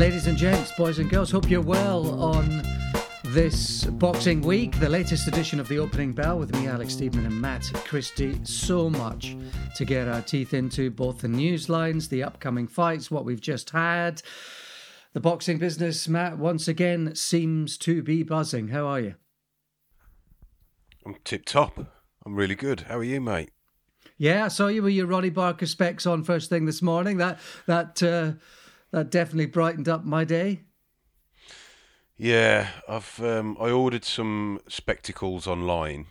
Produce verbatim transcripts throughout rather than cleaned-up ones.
Ladies and gents, boys and girls, hope you're well on this Boxing Week, the latest edition of The Opening Bell with me, Alex Steedman, and Matt Christie. So much to get our teeth into, both the news lines, the upcoming fights, what we've just had. The boxing business, Matt, once again seems to be buzzing. How are you? I'm tip-top. I'm really good. How are you, mate? Yeah, I saw you with your Ronnie Barker specs on first thing this morning. That that uh, that definitely brightened up my day. Yeah, I've um, I ordered some spectacles online,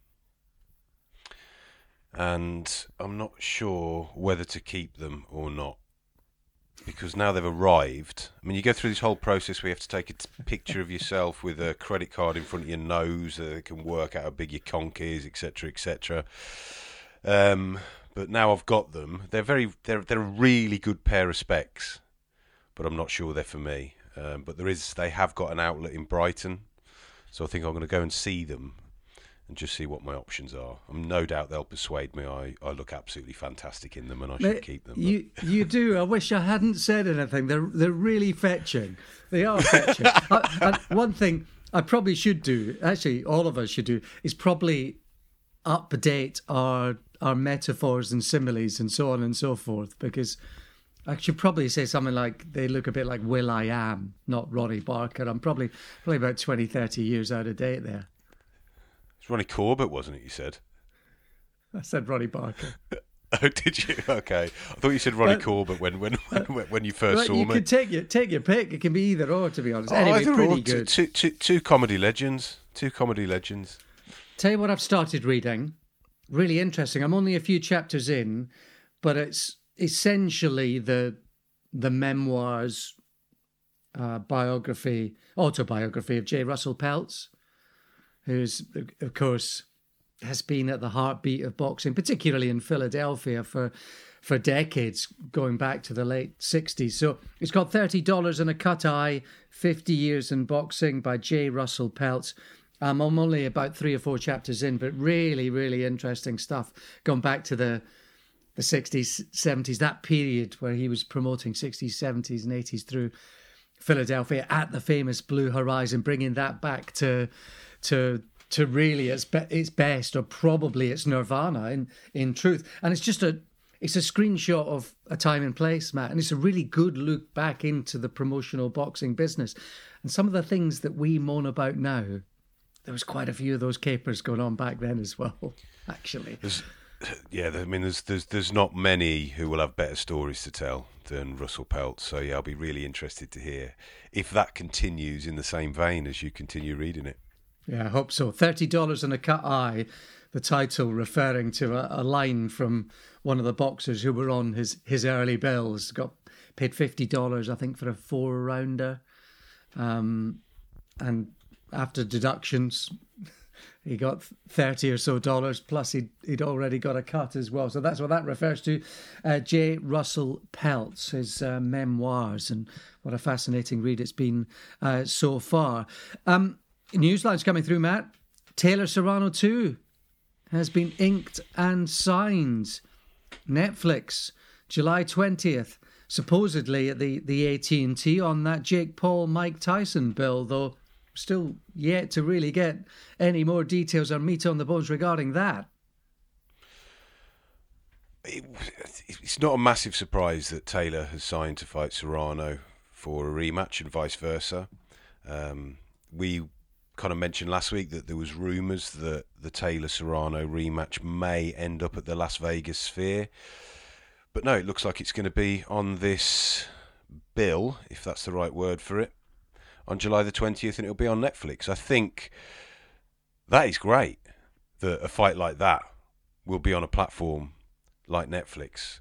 and I'm not sure whether to keep them or not, because now they've arrived. I mean, you go through this whole process where you have to take a t- picture of yourself with a credit card in front of your nose so they can work out how big your conch is, et cetera, et cetera. Um, but now I've got them. They're very, they're they're a really good pair of specs, but I'm not sure they're for me. Um, but there is, they have got an outlet in Brighton, so I think I'm going to go and see them and just see what my options are. I'm no doubt they'll persuade me. I, I look absolutely fantastic in them, and I should Mate, keep them. You you do. I wish I hadn't said anything. They're they're really fetching. They are fetching. I, and one thing I probably should do, actually, all of us should do, is probably update our our metaphors and similes and so on and so forth, because I should probably say something like they look a bit like Will I Am, not Ronnie Barker. I'm probably probably about twenty, thirty years out of date there. It's Ronnie Corbett, wasn't it, you said? I said Ronnie Barker. Oh, did you? Okay. I thought you said Ronnie But- Corbett when when when, when you first Right, saw you me. could take your take your pick. It can be either or, to be honest. Oh, Anyway, either pretty or. good. Two, two, two comedy legends. Two comedy legends. Tell you what I've started reading. Really interesting. I'm only a few chapters in, but it's essentially the the memoirs, uh, biography, autobiography of J. Russell Peltz, who's, of course, has been at the heartbeat of boxing, particularly in Philadelphia for for decades, going back to the late sixties. So it's got thirty dollars and a cut eye, fifty years in boxing by J. Russell Peltz. Um, I'm only about three or four chapters in, but really, really interesting stuff. Going back to the the sixties, seventies, that period where he was promoting sixties, seventies and eighties through Philadelphia at the famous Blue Horizon, bringing that back to to to really its, be- its best, or probably its nirvana in, in truth. And it's just a it's a screenshot of a time and place, Matt, and it's a really good look back into the promotional boxing business. And some of the things that we moan about now, there was quite a few of those capers going on back then as well, actually. There's, yeah, I mean, there's there's there's not many who will have better stories to tell than Russell Peltz. So yeah, I'll be really interested to hear if that continues in the same vein as you continue reading it. Yeah, I hope so. thirty dollars and a cut eye, the title referring to a, a line from one of the boxers who were on his, his early bills. Got paid fifty dollars, I think, for a four-rounder. Um, and after deductions, he got thirty or so dollars, plus he'd, he'd already got a cut as well. So that's what that refers to. Uh, J. Russell Peltz, his uh, memoirs, and what a fascinating read it's been uh, so far. Um, Newsline's coming through, Matt. Taylor Serrano two has been inked and signed. Netflix, July twentieth, supposedly at the, the A T and T on that Jake Paul, Mike Tyson bill, though still yet to really get any more details or meat on the bones regarding that. It, it's not a massive surprise that Taylor has signed to fight Serrano for a rematch and vice versa. Um, we kind of mentioned last week that there was rumours that the Taylor-Serrano rematch may end up at the Las Vegas Sphere. But no, it looks like it's going to be on this bill, if that's the right word for it, on July the twentieth, and it'll be on Netflix. I think that is great that a fight like that will be on a platform like Netflix.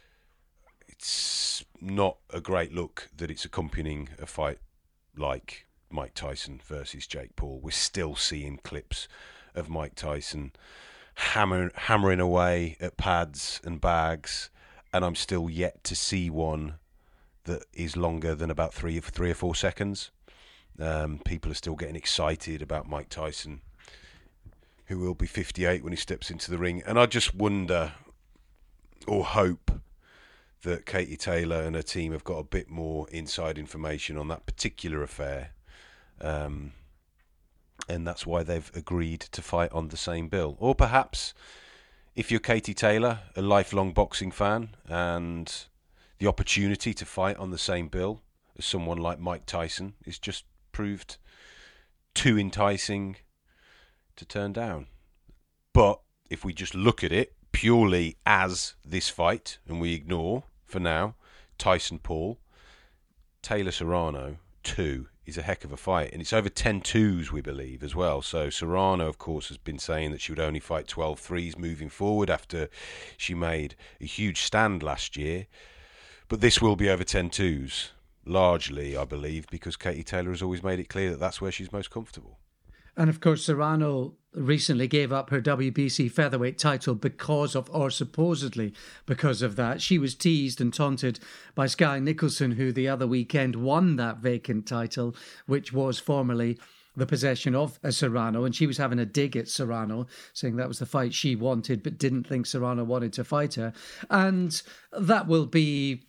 It's not a great look that it's accompanying a fight like Mike Tyson versus Jake Paul. We're still seeing clips of Mike Tyson hammer, hammering away at pads and bags, and I'm still yet to see one that is longer than about three, three or four seconds. Um, people are still getting excited about Mike Tyson, who will be fifty-eight when he steps into the ring. And I just wonder or hope that Katie Taylor and her team have got a bit more inside information on that particular affair. Um, and that's why they've agreed to fight on the same bill. Or perhaps, if you're Katie Taylor, a lifelong boxing fan, and the opportunity to fight on the same bill as someone like Mike Tyson is just proved too enticing to turn down. But if we just look at it purely as this fight, and we ignore, for now, Tyson-Paul, Taylor-Serrano two is a heck of a fight. And it's over ten twos, we believe, as well. So Serrano, of course, has been saying that she would only fight twelve threes moving forward after she made a huge stand last year. But this will be over ten twos, largely, I believe, because Katie Taylor has always made it clear that that's where she's most comfortable. And of course, Serrano recently gave up her W B C featherweight title because of, or supposedly because of that. She was teased and taunted by Sky Nicholson, who the other weekend won that vacant title, which was formerly the possession of a Serrano. And she was having a dig at Serrano, saying that was the fight she wanted, but didn't think Serrano wanted to fight her. And that will be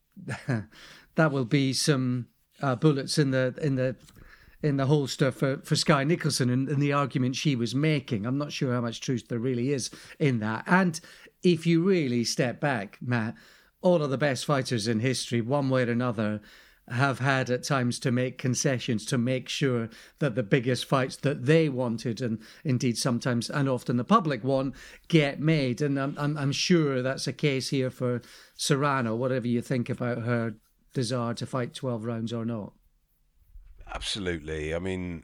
that will be some uh, bullets in the in the. in the holster for, for Sky Nicholson and, and the argument she was making. I'm not sure how much truth there really is in that. And if you really step back, Matt, all of the best fighters in history, one way or another, have had at times to make concessions to make sure that the biggest fights that they wanted, and indeed sometimes and often the public want, get made. And I'm, I'm, I'm sure that's a case here for Serrano, whatever you think about her desire to fight twelve rounds or not. Absolutely. I mean,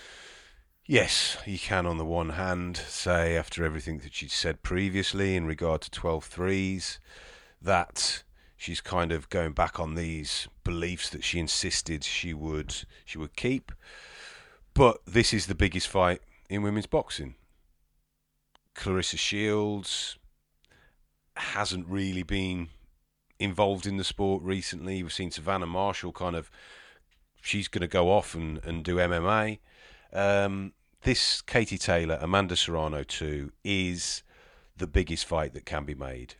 yes, you can on the one hand say, after everything that she'd said previously in regard to twelve threes, that she's kind of going back on these beliefs that she insisted she would she would keep. But this is the biggest fight in women's boxing. Clarissa Shields hasn't really been involved in the sport recently. We've seen Savannah Marshall kind of, she's going to go off and, and do M M A. Um, this Katie Taylor, Amanda Serrano two is the biggest fight that can be made.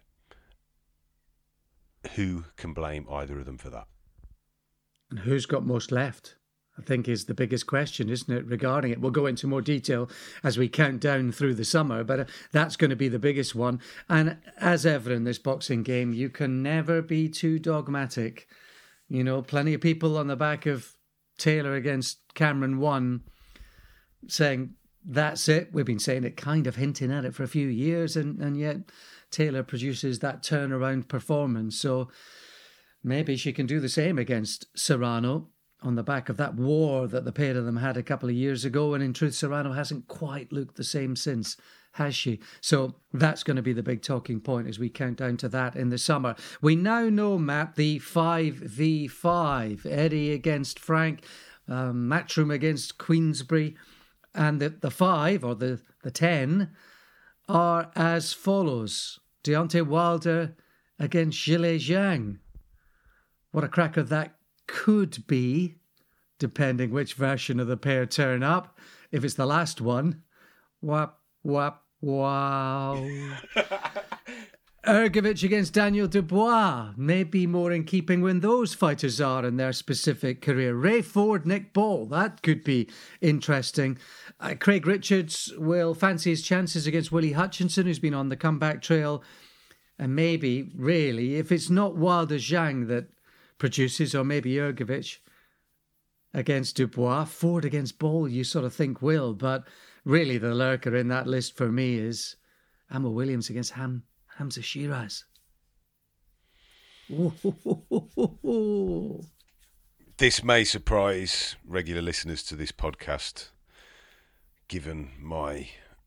Who can blame either of them for that? And who's got most left, I think, is the biggest question, isn't it, regarding it? We'll go into more detail as we count down through the summer, but that's going to be the biggest one. And as ever in this boxing game, you can never be too dogmatic. You know, plenty of people on the back of Taylor against Cameron one saying, that's it. We've been saying it, kind of hinting at it for a few years, and, and yet Taylor produces that turnaround performance. So maybe she can do the same against Serrano on the back of that war that the pair of them had a couple of years ago. And in truth, Serrano hasn't quite looked the same since, has she? So that's going to be the big talking point as we count down to that in the summer. We now know, Matt, the five v five, Eddie against Frank, um, Matchroom against Queensbury, and the, the five, or the, the ten, are as follows. Deontay Wilder against Zhilei Zhang. What a cracker that could be, depending which version of the pair turn up. If it's the last one, whap, whap, wow. Ergovic against Daniel Dubois may be more in keeping when those fighters are in their specific career. Ray Ford, Nick Ball, that could be interesting. Uh, Craig Richards will fancy his chances against Willie Hutchinson, who's been on the comeback trail. And maybe, really, if it's not Wilder Zhang that produces, or maybe Ergovic against Dubois, Ford against Ball, you sort of think will. But really, the lurker in that list for me is Ammo Williams against Ham. Hamza Shiraz. This may surprise regular listeners to this podcast, given my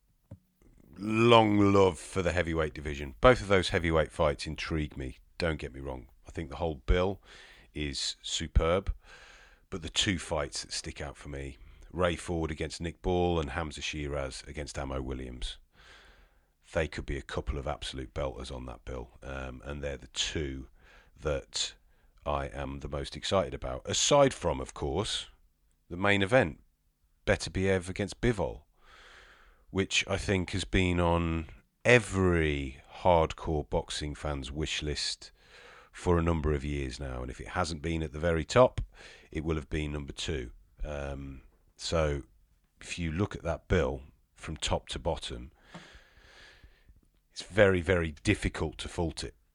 long love for the heavyweight division. Both of those heavyweight fights intrigue me, don't get me wrong. I think the whole bill is superb, but the two fights that stick out for me, Ray Ford against Nick Ball and Hamza Shiraz against Ammo Williams. They could be a couple of absolute belters on that bill, um, and they're the two that I am the most excited about. Aside from, of course, the main event, Beterbiev against Bivol, which I think has been on every hardcore boxing fan's wish list for a number of years now. And if it hasn't been at the very top, it will have been number two. Um, so if you look at that bill from top to bottom, it's very, very difficult to fault it.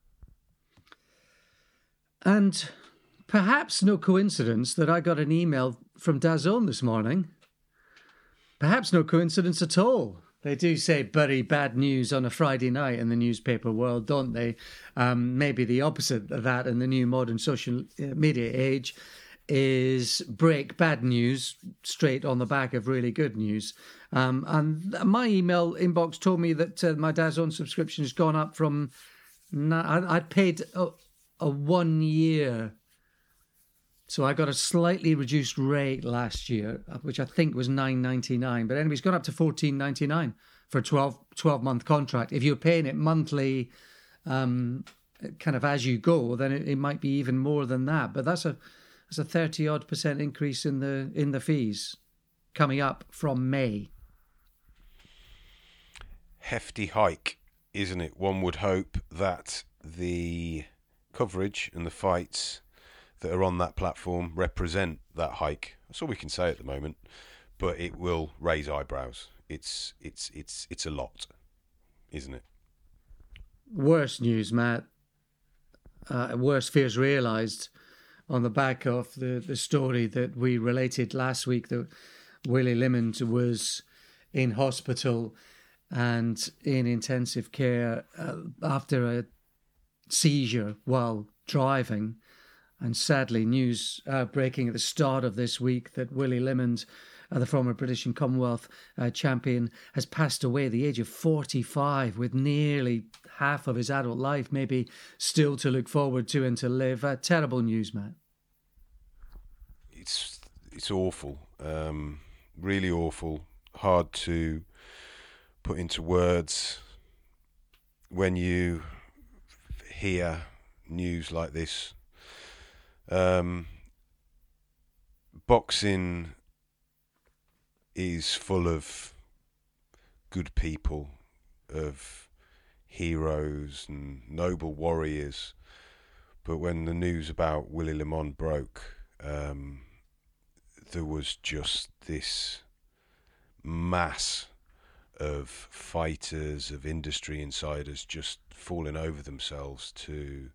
And perhaps no coincidence that I got an email from DAZN this morning. Perhaps no coincidence at all. They do say bury bad news on a Friday night in the newspaper world, don't they? Um, maybe the opposite of that in the new modern social media age is break bad news straight on the back of really good news. Um, and my email inbox told me that uh, my DAZN subscription has gone up from... I, I paid a, a one year... So I got a slightly reduced rate last year, which I think was nine ninety-nine. But anyway, it's gone up to fourteen ninety-nine for a twelve, twelve-month contract. If you're paying it monthly, um, kind of as you go, then it, it might be even more than that. But that's a that's a thirty-odd percent increase in the in the fees coming up from May. Hefty hike, isn't it? One would hope that the coverage and the fights that are on that platform represent that hike. That's all we can say at the moment, but it will raise eyebrows. It's it's it's it's a lot, isn't it? Worse news, Matt. Uh, worse fears realised on the back of the, the story that we related last week that Willie Limond was in hospital and in intensive care uh, after a seizure while driving. And sadly, news uh, breaking at the start of this week that Willie Limond, uh, the former British and Commonwealth uh, champion, has passed away at the age of forty-five with nearly half of his adult life maybe still to look forward to and to live. Uh, terrible news, Matt. It's, it's awful, um, really awful, hard to put into words when you hear news like this. Um, boxing is full of good people, of heroes and noble warriors. But when the news about Willie Limond broke, um, there was just this mass of fighters, of industry insiders just falling over themselves to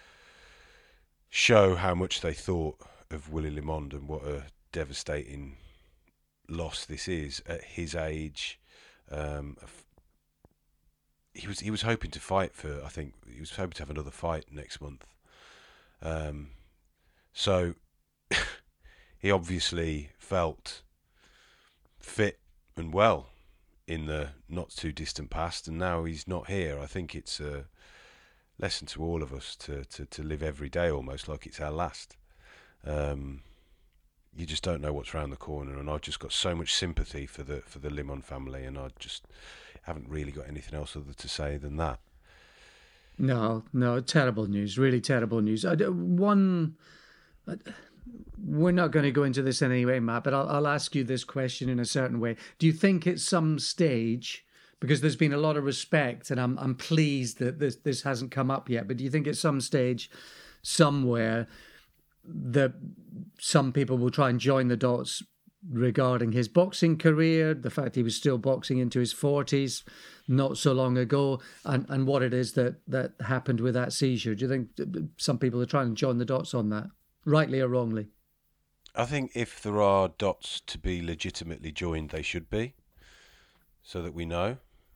show how much they thought of Willie Limond and what a devastating loss this is at his age. Um, he was he was hoping to fight for, I think, he was hoping to have another fight next month. Um, so he obviously felt fit and well in the not too distant past, and now he's not here. I think it's a lesson to all of us to, to, to live every day almost like it's our last. Um, you just don't know what's around the corner, and I've just got so much sympathy for the for the Limond family, and I just haven't really got anything else other to say than that. No, no, terrible news, really terrible news. I, one, we're not going to go into this anyway, Matt, but I'll, I'll ask you this question in a certain way. Do you think at some stage, because there's been a lot of respect, and I'm I'm pleased that this this hasn't come up yet, but do you think at some stage, somewhere, that some people will try and join the dots regarding his boxing career, the fact he was still boxing into his forties not so long ago, and, and what it is that, that happened with that seizure? Do you think some people are trying to join the dots on that, rightly or wrongly? I think if there are dots to be legitimately joined, they should be, so that we know.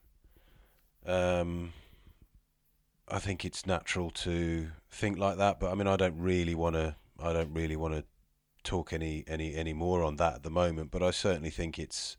Um, I think it's natural to think like that, but I mean, I don't really want to. I don't really want to talk any any any more on that at the moment. But I certainly think it's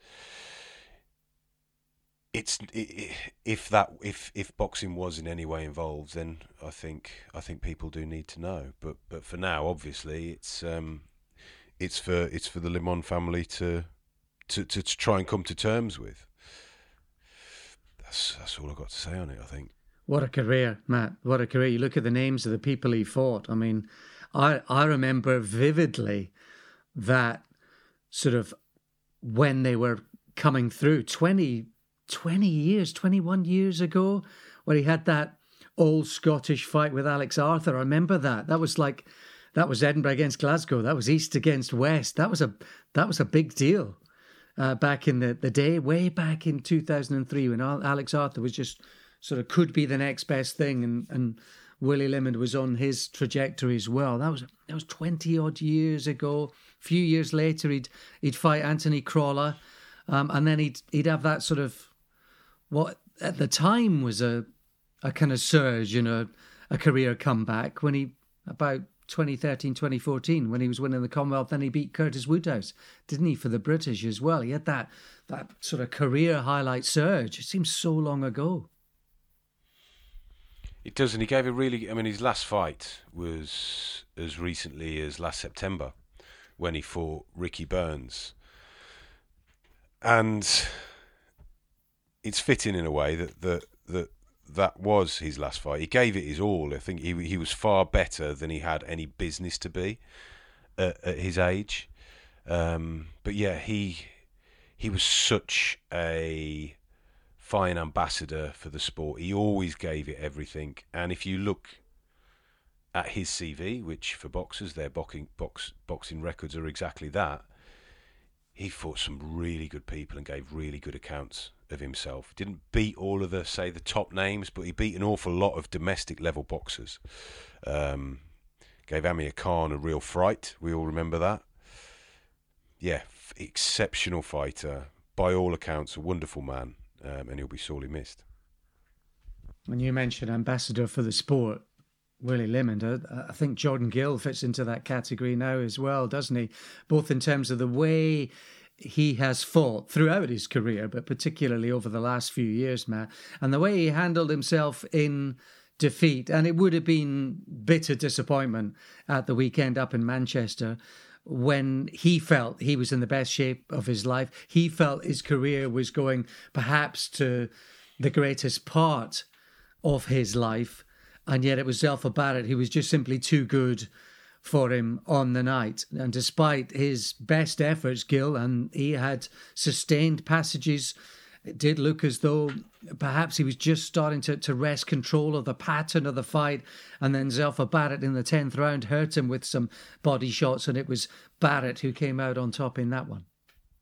it's it, if that if if boxing was in any way involved, then I think I think people do need to know. But but for now, obviously, it's um it's for it's for the Limond family to to to, to try and come to terms with. That's that's all I've got to say on it, I think. What a career, Matt. What a career. You look at the names of the people he fought. I mean, I I remember vividly that sort of when they were coming through twenty, twenty years, twenty-one years ago, where he had that old Scottish fight with Alex Arthur. I remember that. That was like, that was Edinburgh against Glasgow. That was East against West. That was a that was a big deal uh, back in the, the day, way back in two thousand three when Alex Arthur was just sort of could be the next best thing, and, and Willie Limond was on his trajectory as well. That was that was twenty odd years ago. A few years later, he'd he'd fight Anthony Crawler, um, and then he'd he'd have that sort of what at the time was a a kind of surge, you know, a career comeback when he about twenty thirteen, twenty fourteen, when he was winning the Commonwealth. Then he beat Curtis Woodhouse, didn't he, for the British as well? He had that that sort of career highlight surge. It seems so long ago. It does, and he gave a really... I mean, his last fight was as recently as last September when he fought Ricky Burns. And it's fitting in a way that that that, that was his last fight. He gave it his all. I think he he was far better than he had any business to be at, at his age. Um, but yeah, he he was such a fine ambassador for the sport. He always gave it everything. And if you look at his C V, which for boxers, their boxing box, boxing records are exactly that, he fought some really good people and gave really good accounts of himself. Didn't beat all of the, say, the top names, but he beat an awful lot of domestic level boxers. Um, gave Amir Khan a real fright. We all remember that. Yeah, f- exceptional fighter. By all accounts, a wonderful man. Um, and he'll be sorely missed. When you mentioned ambassador for the sport, Willie Limond, I, I think Jordan Gill fits into that category now as well, doesn't he? Both in terms of the way he has fought throughout his career, but particularly over the last few years, Matt, and the way he handled himself in defeat. And it would have been bitter disappointment at the weekend up in Manchester, when he felt he was in the best shape of his life. He felt his career was going perhaps to the greatest part of his life, and yet it was Zelfa Barrett who was just simply too good for him on the night. And despite his best efforts, Gil, and he had sustained passages, it did look as though perhaps he was just starting to, to wrest control of the pattern of the fight. And then Zelfa Barrett in the tenth round hurt him with some body shots, and it was Barrett who came out on top in that one.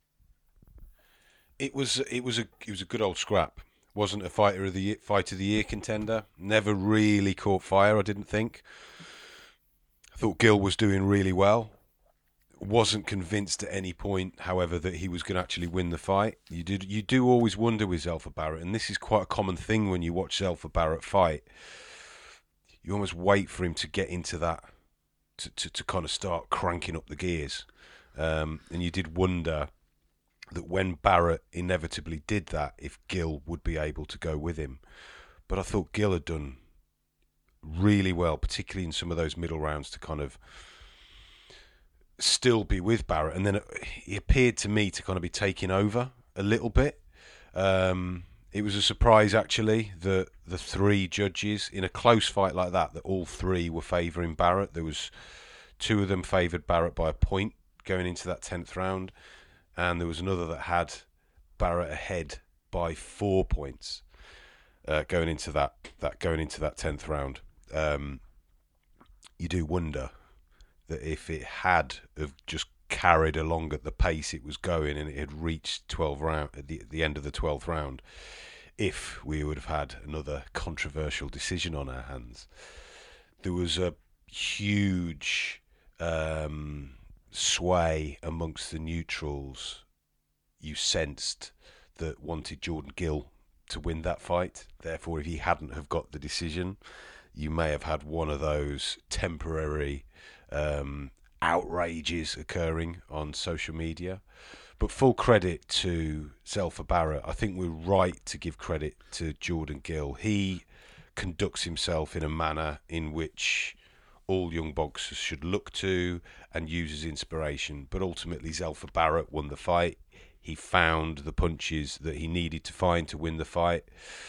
It was it was a it was a good old scrap. Wasn't a fighter of the fight of the year contender. Never really caught fire, I didn't think. I thought Gil was doing really well. Wasn't convinced at any point, however, that he was going to actually win the fight. You did, you do always wonder with Zelfa Barrett, and this is quite a common thing when you watch Zelfa Barrett fight. You almost wait for him to get into that, to, to, to kind of start cranking up the gears. Um, and you did wonder that when Barrett inevitably did that, if Gil would be able to go with him. But I thought Gil had done really well, particularly in some of those middle rounds, to kind of still be with Barrett, and then it, he appeared to me to kind of be taking over a little bit. Um, it was a surprise, actually, that the three judges in a close fight like that, that all three were favouring Barrett. There was two of them favoured Barrett by a point going into that tenth round, and there was another that had Barrett ahead by four points uh, going into that that going into that tenth round. Um, you do wonder that if it had have just carried along at the pace it was going, and it had reached twelve round at the, at the end of the twelfth round, if we would have had another controversial decision on our hands. There was a huge um, sway amongst the neutrals, you sensed, that wanted Jordan Gill to win that fight. Therefore, if he hadn't have got the decision, you may have had one of those temporary Um, outrages occurring on social media. But full credit to Zelfa Barrett. I think we're right to give credit to Jordan Gill. He conducts himself in a manner in which all young boxers should look to and use as inspiration. But ultimately, Zelfa Barrett won the fight. He found the punches that he needed to find to win the fight.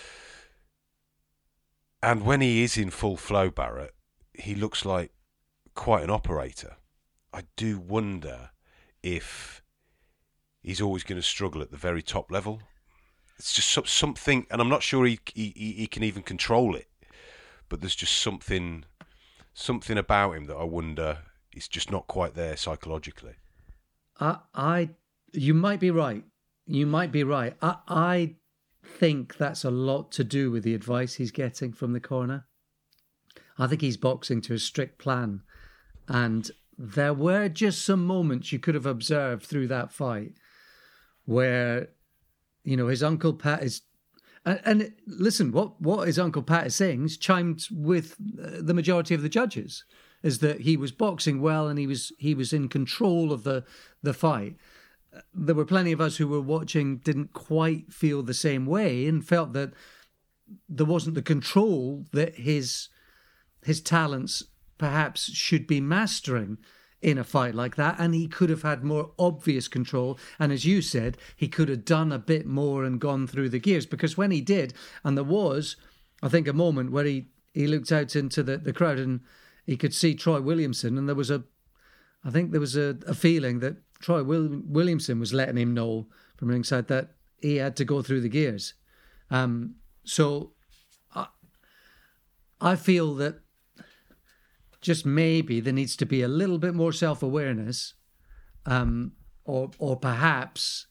And when he is in full flow, Barrett, he looks like quite an operator. I do wonder if he's always going to struggle at the very top level. It's just something, and I'm not sure he he, he can even control it. but there's just something something about him that I wonder is just not quite there psychologically. I, I, you might be right. You might be right. I, I think that's a lot to do with the advice he's getting from the corner. I think he's boxing to a strict plan. And there were just some moments you could have observed through that fight where, you know, his Uncle Pat is... And, and listen, what, what his Uncle Pat is saying is chimed with the majority of the judges, is that he was boxing well and he was he was in control of the, the fight. There were plenty of us who were watching didn't quite feel the same way and felt that there wasn't the control that his his talents perhaps should be mastering in a fight like that, and he could have had more obvious control. And as you said, he could have done a bit more and gone through the gears, because when he did, and there was, I think, a moment where he, he looked out into the, the crowd and he could see Troy Williamson, and there was a, I think there was a, a feeling that Troy Will, Williamson was letting him know from ringside that he had to go through the gears. Um, so I, I feel that just maybe there needs to be a little bit more self-awareness, um, or or perhaps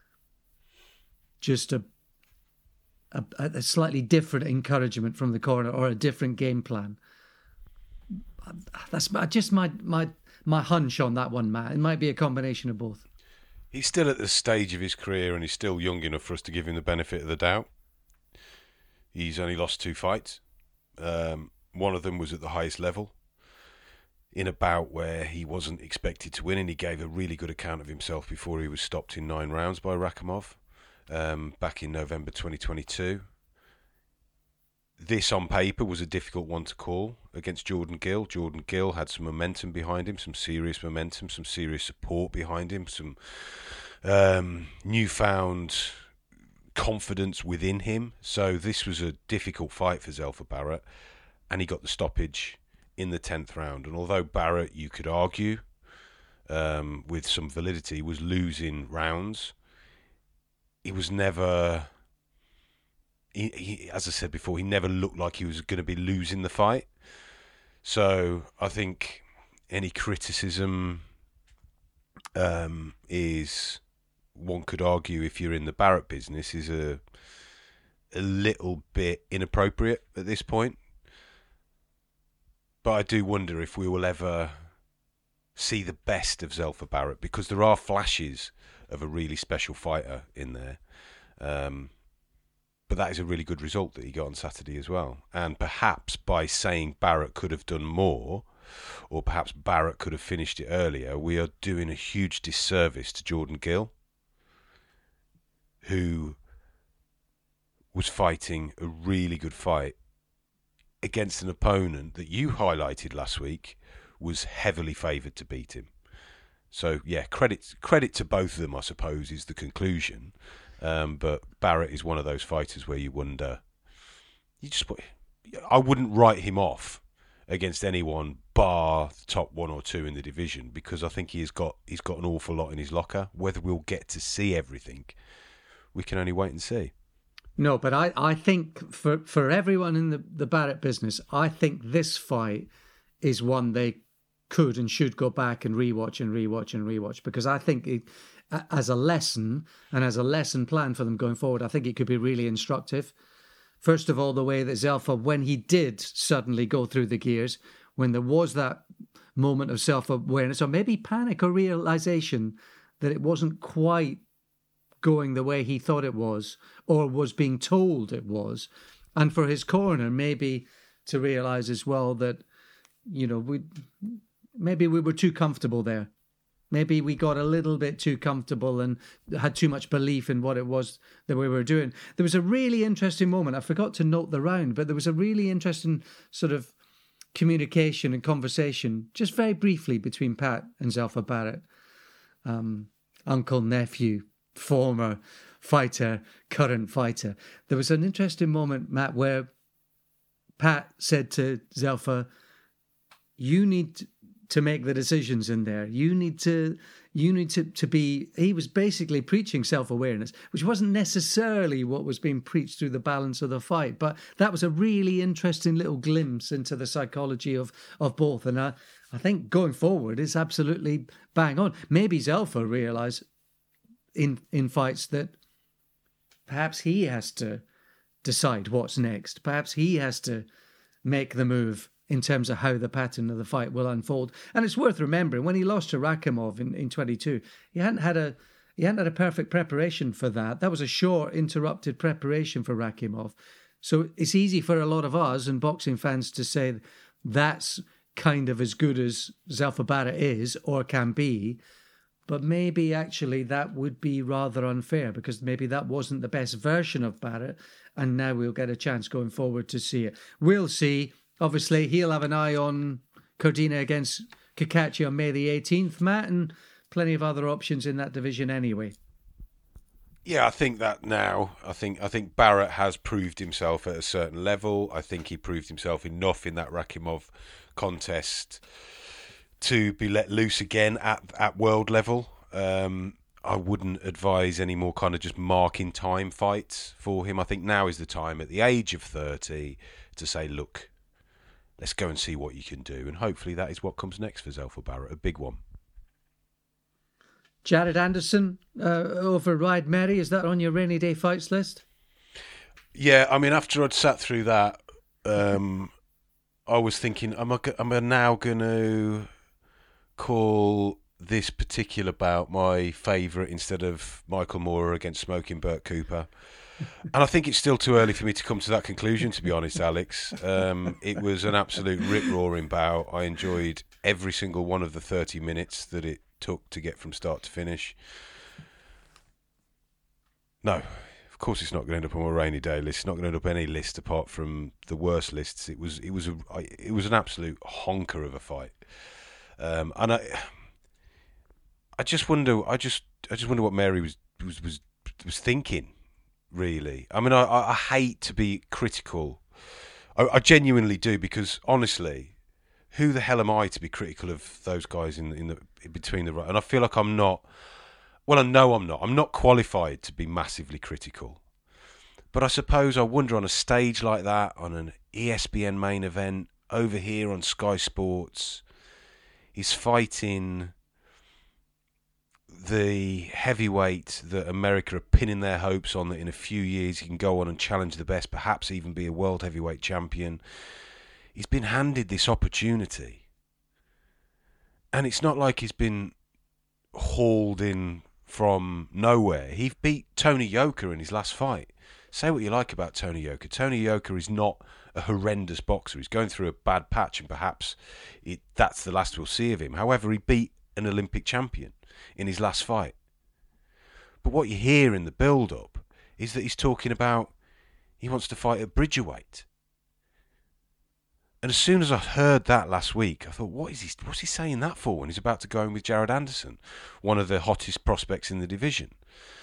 just a, a a slightly different encouragement from the corner or a different game plan. That's just my my my hunch on that one, Matt. It might be a combination of both. He's still at the stage of his career and he's still young enough for us to give him the benefit of the doubt. He's only lost two fights. Um, one of them was at the highest level, in a bout where he wasn't expected to win, and he gave a really good account of himself before he was stopped in nine rounds by Rakhimov um, back in November twenty twenty-two. This, on paper, was a difficult one to call against Jordan Gill. Jordan Gill had some momentum behind him, some serious momentum, some serious support behind him, some um, newfound confidence within him. So this was a difficult fight for Zelfa Barrett, and he got the stoppage in the tenth round. And although Barrett, you could argue, um, with some validity, was losing rounds, he was never, he, he, as I said before, he never looked like he was going to be losing the fight. So I think any criticism um, is, one could argue, if you're in the Barrett business, is a a little bit inappropriate at this point. But I do wonder if we will ever see the best of Zelfa Barrett, because there are flashes of a really special fighter in there. Um, but that is a really good result that he got on Saturday as well. And perhaps by saying Barrett could have done more, or perhaps Barrett could have finished it earlier, we are doing a huge disservice to Jordan Gill, who was fighting a really good fight against an opponent that you highlighted last week was heavily favoured to beat him. So, yeah, credit credit to both of them, I suppose, is the conclusion. Um, but Barrett is one of those fighters where you wonder, you just, I wouldn't write him off against anyone bar the top one or two in the division, because I think he's got he's got an awful lot in his locker. Whether we'll get to see everything, we can only wait and see. No, but I, I think for, for everyone in the, the Barrett business, I think this fight is one they could and should go back and rewatch and rewatch and rewatch, because I think it, as a lesson and as a lesson plan for them going forward, I think it could be really instructive. First of all, the way that Zelfa, when he did suddenly go through the gears, when there was that moment of self-awareness or maybe panic or realization that it wasn't quite going the way he thought it was or was being told it was, and for his corner maybe to realize as well that, you know, we maybe we were too comfortable there. Maybe we got a little bit too comfortable and had too much belief in what it was that we were doing. There was a really interesting moment. I forgot to note the round, but there was a really interesting sort of communication and conversation, just very briefly, between Pat and Zelfa Barrett. Um, uncle, nephew, former fighter, current fighter. There was an interesting moment, Matt, where Pat said to Zelfa, you need to make the decisions in there. You need to you need to, to be... He was basically preaching self-awareness, which wasn't necessarily what was being preached through the balance of the fight. But that was a really interesting little glimpse into the psychology of, of both. And I, I think going forward is absolutely bang on. Maybe Zelfa will realise in, in fights that perhaps he has to decide what's next. Perhaps he has to make the move in terms of how the pattern of the fight will unfold. And it's worth remembering, when he lost to Rakhimov in, in twenty-two, he hadn't had a he hadn't had a perfect preparation for that. That was a short, interrupted preparation for Rakhimov. So it's easy for a lot of us and boxing fans to say that's kind of as good as Zelfa Barrett is or can be. But maybe actually that would be rather unfair, because maybe that wasn't the best version of Barrett, and now we'll get a chance going forward to see it. We'll see. Obviously, he'll have an eye on Cordina against Cacace on May the eighteenth, Matt, and plenty of other options in that division anyway. Yeah, I think that now. I think I think Barrett has proved himself at a certain level. I think he proved himself enough in that Rakhimov contest to be let loose again at at world level. Um, I wouldn't advise any more kind of just marking time fights for him. I think now is the time, at the age of thirty, to say, look, let's go and see what you can do. And hopefully that is what comes next for Zelfa Barrett, a big one. Jared Anderson uh, over Ride Merry, is that on your rainy day fights list? Yeah, I mean, after I'd sat through that, um, I was thinking, am I, am I now going to call this particular bout my favourite instead of Michael Moorer against Smoking Burt Cooper? And I think it's still too early for me to come to that conclusion, to be honest, Alex. Um, it was an absolute rip-roaring bout. I enjoyed every single one of the thirty minutes that it took to get from start to finish. No, of course it's not going to end up on a rainy day list. It's not going to end up on any list apart from the worst lists. It was it was a it was an absolute honker of a fight. Um, and I I just wonder I just I just wonder what Mary was was was, was thinking. Really, I mean, I, I hate to be critical. I, I genuinely do, because honestly, who the hell am I to be critical of those guys in in the in between the? And I feel like I'm not. Well, I know I'm not. I'm not qualified to be massively critical. But I suppose I wonder, on a stage like that, on an E S P N main event over here on Sky Sports, he's fighting the heavyweight that America are pinning their hopes on, that in a few years he can go on and challenge the best, perhaps even be a world heavyweight champion. He's been handed this opportunity. And it's not like he's been hauled in from nowhere. He beat Tony Yoka in his last fight. Say what you like about Tony Yoka. Tony Yoka is not a horrendous boxer. He's going through a bad patch, and perhaps it, that's the last we'll see of him. However, he beat an Olympic champion in his last fight. But what you hear in the build-up is that he's talking about he wants to fight at Bridgerweight. And as soon as I heard that last week, I thought, what is he, what's he saying that for when he's about to go in with Jared Anderson, one of the hottest prospects in the division?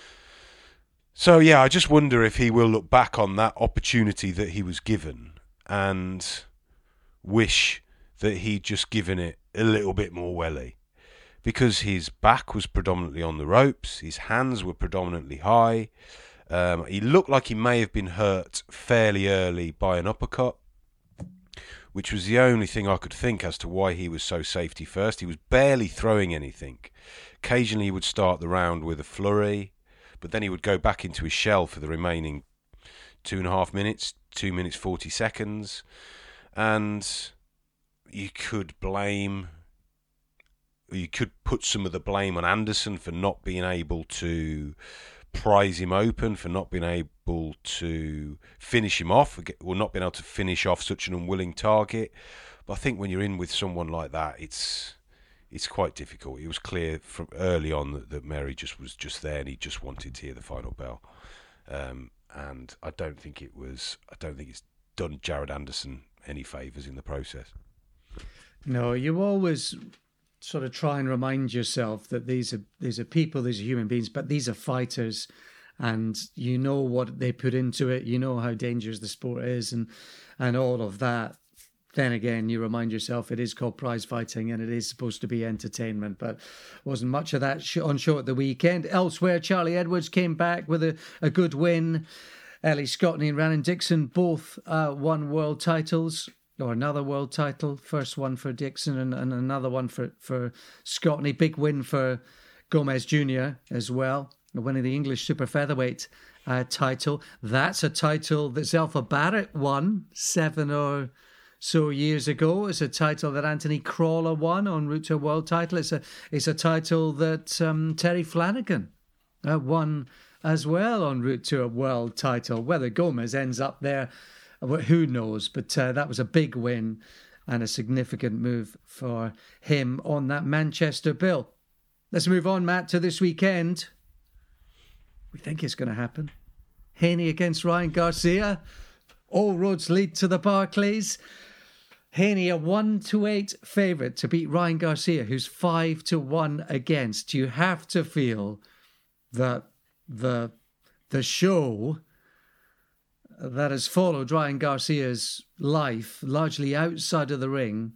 So, yeah, I just wonder if he will look back on that opportunity that he was given and wish that he'd just given it a little bit more welly. Because his back was predominantly on the ropes, his hands were predominantly high. Um, he looked like he may have been hurt fairly early by an uppercut, which was the only thing I could think as to why he was so safety first. He was barely throwing anything. Occasionally he would start the round with a flurry, but then he would go back into his shell for the remaining two and a half minutes, two minutes forty seconds. And you could blame... You could put some of the blame on Anderson for not being able to prize him open, for not being able to finish him off, or not being able to finish off such an unwilling target. But I think when you're in with someone like that, it's it's quite difficult. It was clear from early on that, that Mary just was just there, and he just wanted to hear the final bell. Um, and I don't think it was. I don't think it's done Jared Anderson any favours in the process. No, you always sort of try and remind yourself that these are these are people, these are human beings, but these are fighters, and you know what they put into it. You know how dangerous the sport is, and and all of that. then again, you remind yourself it is called prize fighting and it is supposed to be entertainment, but wasn't much of that on show at the weekend. Elsewhere, Charlie Edwards came back with a, a good win. Ellie Scottney and Rhiannon Dixon both uh, won world titles, or another world title. First one for Dixon and, and another one for, for Scottney. Big win for Gomez Junior as well, winning the English super featherweight uh, title. That's a title that Zelfa Barrett won seven or so years ago. It's a title that Anthony Crawler won en route to a world title. It's a it's a title that um, Terry Flanagan uh, won as well en route to a world title. Whether Gomez ends up there, who knows? But uh, that was a big win and a significant move for him on that Manchester bill. Let's move on, Matt, to this weekend. We think it's going to happen. Haney against Ryan Garcia. All roads lead to the Barclays. Haney, a one to eight favourite to beat Ryan Garcia, who's five to one against. You have to feel that the the show that has followed Ryan Garcia's life, largely outside of the ring,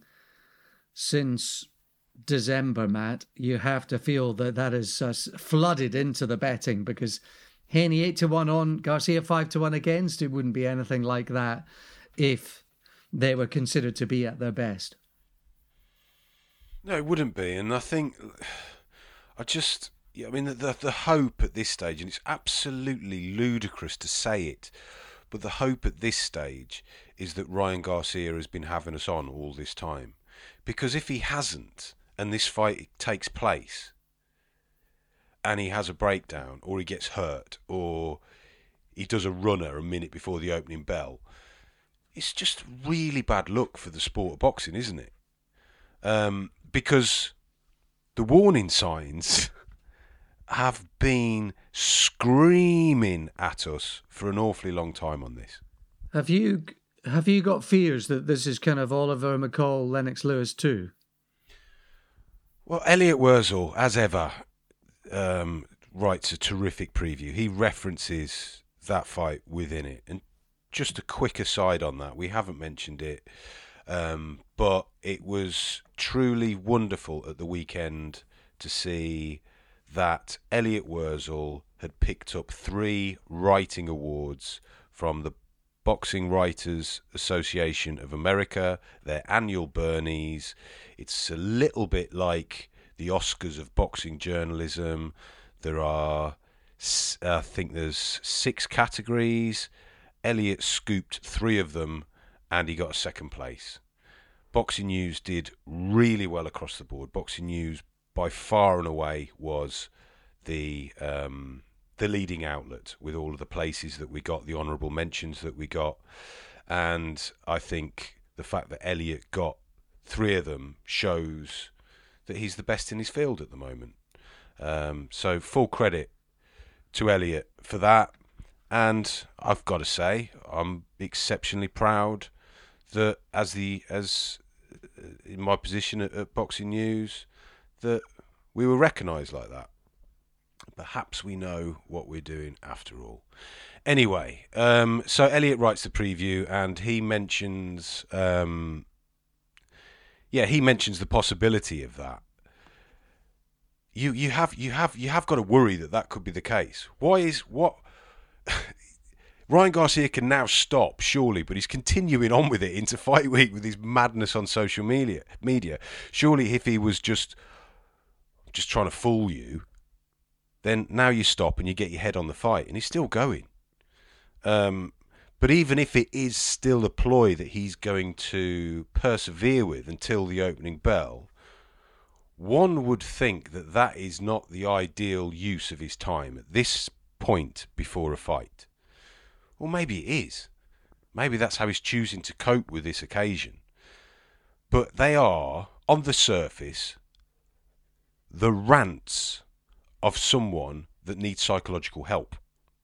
since December, Matt, you have to feel that that is uh, flooded into the betting, because Haney eight to one on, Garcia five to one against. It wouldn't be anything like that if they were considered to be at their best. No, it wouldn't be. And I think, I just, yeah, I mean, the, the the hope at this stage, and it's absolutely ludicrous to say it, but the hope at this stage is that Ryan Garcia has been having us on all this time. Because if he hasn't, and this fight takes place, and he has a breakdown, or he gets hurt, or he does a runner a minute before the opening bell, it's just really bad luck for the sport of boxing, isn't it? Um, because the warning signs have been screaming at us for an awfully long time on this. Have you have you got fears that this is kind of Oliver McCall, Lennox Lewis too? Well, Elliot Wurzel, as ever, um, writes a terrific preview. He references that fight within it. And just a quick aside on that, we haven't mentioned it, um, but it was truly wonderful at the weekend to see that Elliot Wurzel had picked up three writing awards from the Boxing Writers Association of America, their annual Bernies. It's a little bit like the Oscars of boxing journalism. There are, I think there's six categories. Elliot scooped three of them and he got a second place. Boxing News did really well across the board. Boxing News by far and away was the um, the leading outlet with all of the places that we got, the honourable mentions that we got. And I think the fact that Elliot got three of them shows that he's the best in his field at the moment. Um, so full credit to Elliot for that. And I've got to say, I'm exceptionally proud that as the as in my position at, at Boxing News, that we were recognised like that. Perhaps we know what we're doing after all. Anyway, um, so Elliot writes the preview and he mentions, um, yeah, he mentions the possibility of that. You you have you have you have got to worry that that could be the case. Why is what? Ryan Garcia can now stop, surely, but he's continuing on with it into fight week with his madness on social media. Media. Surely, if he was just just trying to fool you, then now you stop and you get your head on the fight, and he's still going. Um, but even if it is still a ploy that he's going to persevere with until the opening bell, one would think that that is not the ideal use of his time at this point before a fight. Well, maybe it is. Maybe that's how he's choosing to cope with this occasion. But they are, on the surface, the rants of someone that needs psychological help.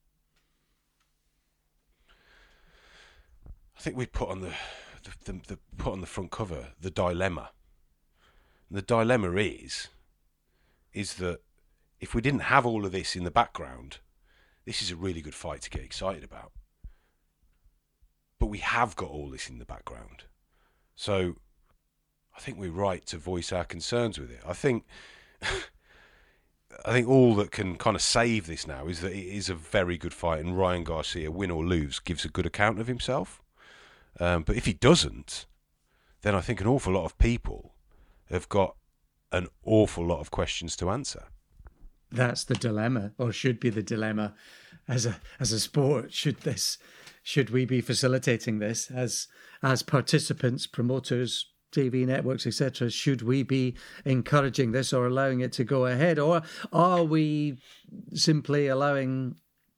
I think we put on the, the, the, the put on the front cover the dilemma. And the dilemma is, is that if we didn't have all of this in the background, this is a really good fight to get excited about. But we have got all this in the background. So I think we're right to voice our concerns with it. I think I think all that can kind of save this now is that it is a very good fight, and Ryan Garcia, win or lose, gives a good account of himself. Um, but if he doesn't, then I think an awful lot of people have got an awful lot of questions to answer. That's the dilemma, or should be the dilemma, as a as a sport. Should this, should we be facilitating this as as participants, promoters, T V networks, et cetera? Should we be encouraging this or allowing it to go ahead, or are we simply allowing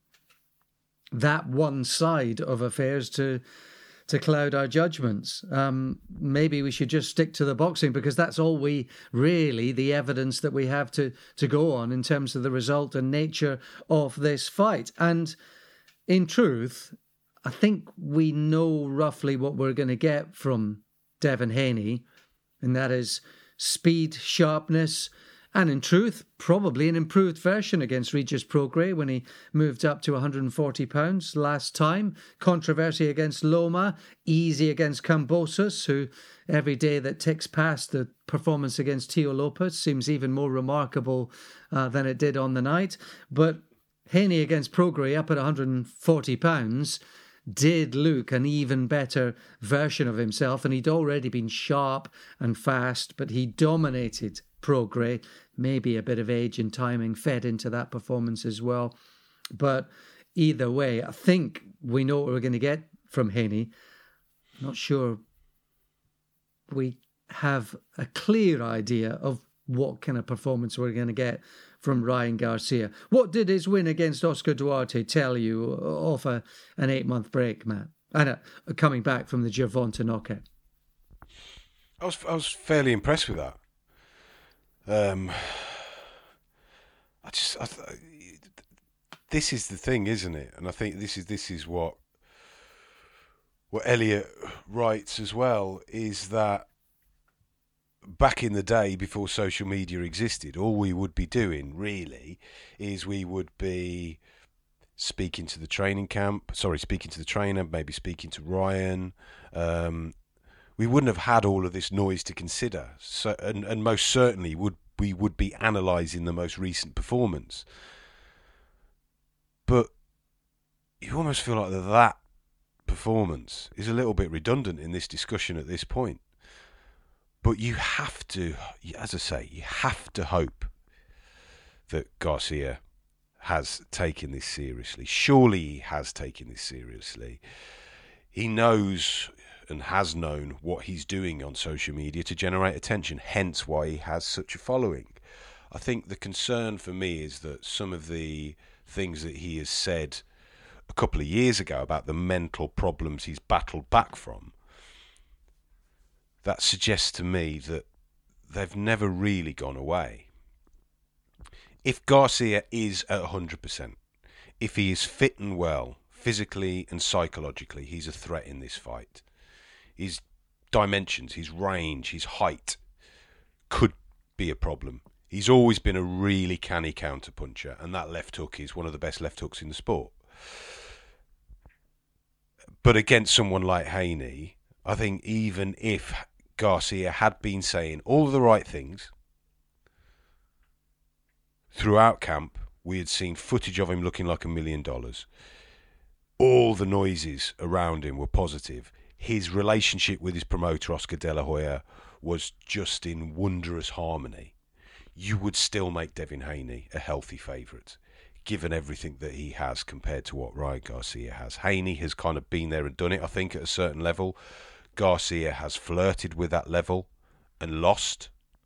that one side of affairs to to cloud our judgments? Um, maybe we should just stick to the boxing, because that's all we really, the evidence that we have to to go on in terms of the result and nature of this fight. And in truth, I think we know roughly what we're going to get from Devin Haney, and that is speed, sharpness, and in truth, probably an improved version against Regis Prograis when he moved up to one hundred forty pounds last time. Controversy against Loma, easy against Kambosos, who every day that ticks past, the performance against Teo Lopez seems even more remarkable uh, than it did on the night. But Haney against Prograis up at one hundred forty pounds did look an even better version of himself, and he'd already been sharp and fast, but he dominated Prograis. Maybe a bit of age and timing fed into that performance as well. But either way, I think we know what we're going to get from Haney. Not sure we have a clear idea of what kind of performance we're going to get from Ryan Garcia. What did his win against Oscar Duarte tell you off a, an eight-month break, Matt? And uh, coming back from the Gervonta knockout. I was I was fairly impressed with that. Um, I just I th- this is the thing, isn't it? And I think this is this is what what Elliot writes as well, is that back in the day, before social media existed, all we would be doing really is we would be speaking to the training camp, sorry, speaking to the trainer, maybe speaking to Ryan. Um, we wouldn't have had all of this noise to consider. So, and, and most certainly would we would be analysing the most recent performance. But you almost feel like that, that performance is a little bit redundant in this discussion at this point. But you have to, as I say, you have to hope that Garcia has taken this seriously. Surely he has taken this seriously. He knows and has known what he's doing on social media to generate attention, hence why he has such a following. I think the concern for me is that some of the things that he has said a couple of years ago about the mental problems he's battled back from, that suggests to me that they've never really gone away. If Garcia is at one hundred percent, if he is fit and well, physically and psychologically, he's a threat in this fight. His dimensions, his range, his height could be a problem. He's always been a really canny counterpuncher, and that left hook is one of the best left hooks in the sport. But against someone like Haney, I think even if Garcia had been saying all of the right things throughout camp, we had seen footage of him looking like a million dollars. All the noises around him were positive. His relationship with his promoter, Oscar De La Hoya, was just in wondrous harmony. You would still make Devin Haney a healthy favourite, given everything that he has compared to what Ryan Garcia has. Haney has kind of been there and done it, I think, at a certain level. Garcia has flirted with that level and lost.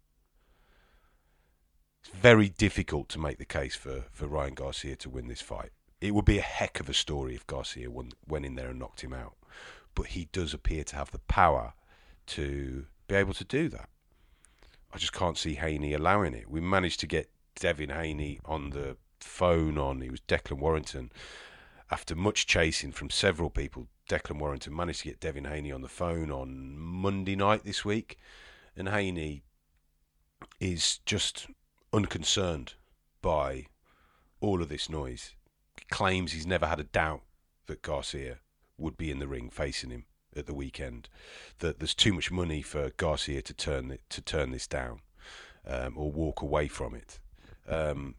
It's very difficult to make the case for, for Ryan Garcia to win this fight. It would be a heck of a story if Garcia won, went in there and knocked him out. But he does appear to have the power to be able to do that. I just can't see Haney allowing it. We managed to get Devin Haney on the phone on, he was Declan Warrington. After much chasing from several people, Declan Warrington managed to get Devin Haney on the phone on Monday night this week, and Haney is just unconcerned by all of this noise. He claims he's never had a doubt that Garcia would be in the ring facing him at the weekend, that there's too much money for Garcia to turn it, to turn this down um, or walk away from it. Um,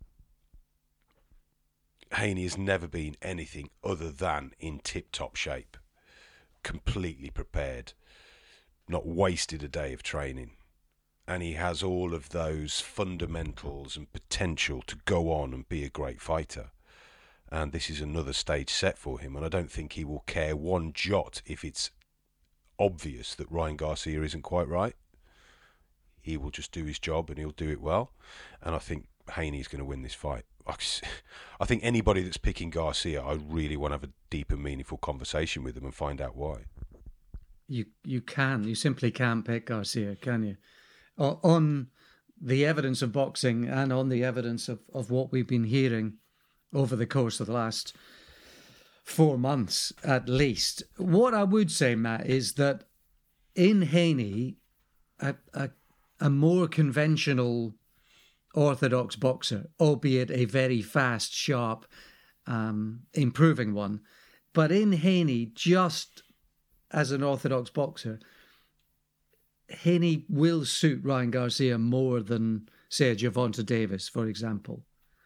Haney has never been anything other than in tip-top shape, completely prepared, not wasted a day of training. And he has all of those fundamentals and potential to go on and be a great fighter. And this is another stage set for him. And I don't think he will care one jot if it's obvious that Ryan Garcia isn't quite right. He will just do his job and he'll do it well. And I think Haney's going to win this fight. I think anybody that's picking Garcia, I really want to have a deep and meaningful conversation with them and find out why. You you can. You simply can't pick Garcia, can you? On the evidence of boxing and on the evidence of, of what we've been hearing over the course of the last four months at least. What I would say, Matt, is that in Haney, a, a, a more conventional orthodox boxer, albeit a very fast, sharp, um, improving one, but in Haney, just as an orthodox boxer, Haney will suit Ryan Garcia more than, say, a Gervonta Davis, for example.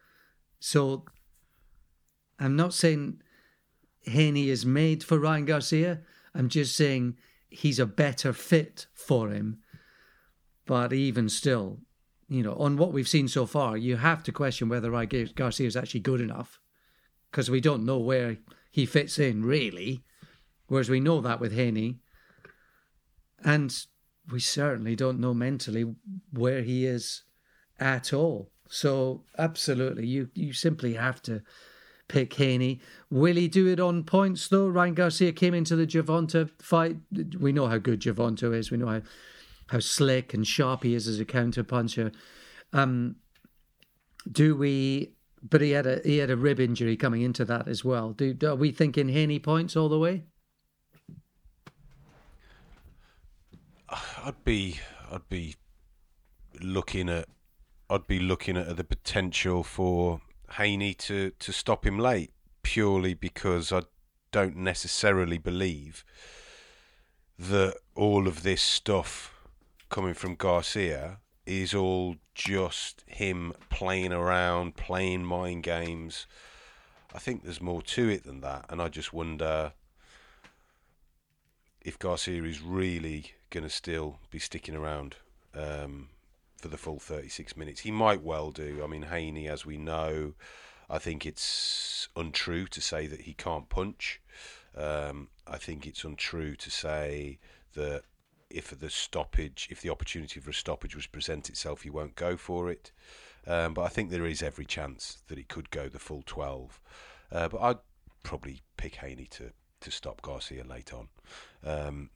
So I'm not saying Haney is made for Ryan Garcia. I'm just saying he's a better fit for him. But even still, you know, on what we've seen so far, you have to question whether Ryan Garcia is actually good enough, because we don't know where he fits in, really, whereas we know that with Haney. And we certainly don't know mentally where he is at all. So absolutely, you you simply have to pick Haney. Will he do it on points, though? Ryan Garcia came into the Gervonta fight. We know how good Gervonta is. We know how, how slick and sharp he is as a counter-puncher. Um, do we... But he had a he had a rib injury coming into that as well. Do, are we thinking Haney points all the way? I'd be, I'd be looking at, I'd be looking at the potential for Haney to, to stop him late, purely because I don't necessarily believe that all of this stuff coming from Garcia is all just him playing around, playing mind games. I think there's more to it than that, and I just wonder if Garcia is really going to still be sticking around um, for the full thirty-six minutes. He might well do. I mean, Haney, as we know, I think it's untrue to say that he can't punch. Um, I think it's untrue to say that if the stoppage, if the opportunity for a stoppage was present itself, he won't go for it. Um, but I think there is every chance that he could go the full twelve. Uh, but I'd probably pick Haney to, to stop Garcia late on. Um,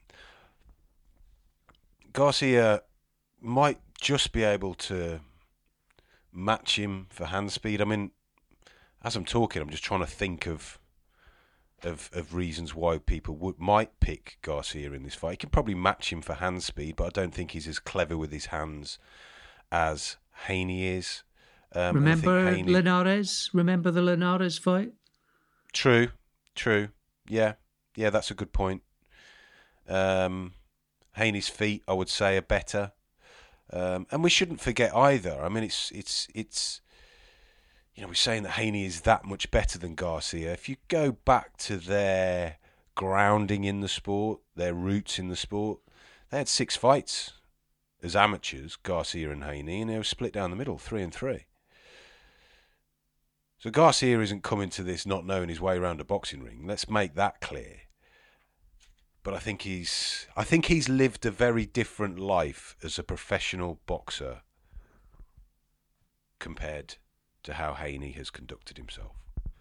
Garcia might just be able to match him for hand speed. I mean, as I'm talking, I'm just trying to think of of, of reasons why people would might pick Garcia in this fight. He can probably match him for hand speed, but I don't think he's as clever with his hands as Haney is. Um, Remember Haney... Linares? Remember the Linares fight? True, true. Yeah, yeah, that's a good point. Um, Haney's feet, I would say, are better. Um, and we shouldn't forget either. I mean, it's it's it's. You know, we're saying that Haney is that much better than Garcia. If you go back to their grounding in the sport, their roots in the sport, they had six fights as amateurs, Garcia and Haney, and they were split down the middle, three and three. So Garcia isn't coming to this not knowing his way around a boxing ring. Let's make that clear. But I think he's, I think he's lived a very different life as a professional boxer compared to how Haney has conducted himself.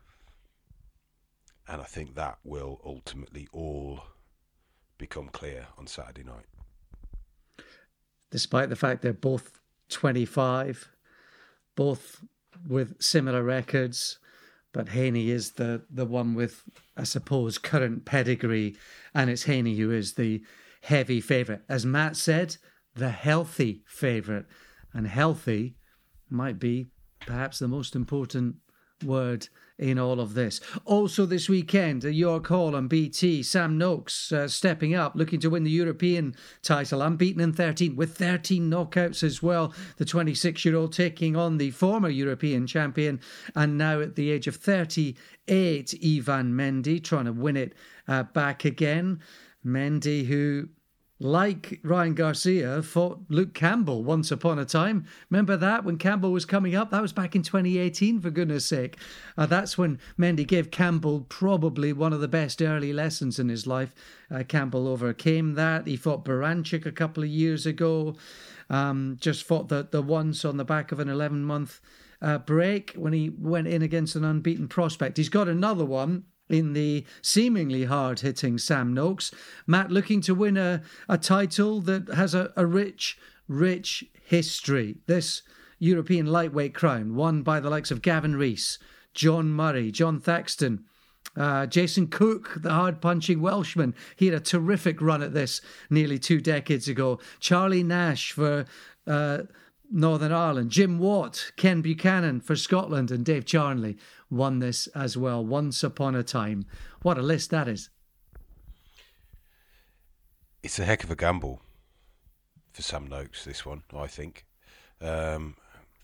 And I think that will ultimately all become clear on Saturday night. Despite the fact they're both twenty-five, both with similar records, but Haney is the, the one with, I suppose, current pedigree, and it's Haney who is the heavy favourite. As Matt said, the healthy favourite. And healthy might be perhaps the most important word in all of this. Also this weekend, at York Hall on B T, Sam Noakes uh, stepping up, looking to win the European title, unbeaten in thirteen, with thirteen knockouts as well. The twenty-six-year-old taking on the former European champion, and now at the age of thirty-eight, Ivan Mendy, trying to win it uh, back again. Mendy, who, like Ryan Garcia, fought Luke Campbell once upon a time. Remember that, when Campbell was coming up? That was back in twenty eighteen, for goodness sake. Uh, that's when Mendy gave Campbell probably one of the best early lessons in his life. Uh, Campbell overcame that. He fought Baranchyk a couple of years ago. Um, just fought the, the once on the back of an eleven-month uh, break when he went in against an unbeaten prospect. He's got another one in the seemingly hard-hitting Sam Noakes. Matt, looking to win a, a title that has a, a rich, rich history. This European lightweight crown won by the likes of Gavin Rees, John Murray, John Thaxton, uh, Jason Cook, the hard-punching Welshman. He had a terrific run at this nearly two decades ago. Charlie Nash for uh, Northern Ireland, Jim Watt, Ken Buchanan for Scotland, and Dave Charnley won this as well once upon a time. What a list that is. It's a heck of a gamble for Sam Noakes, this one, I think. Um,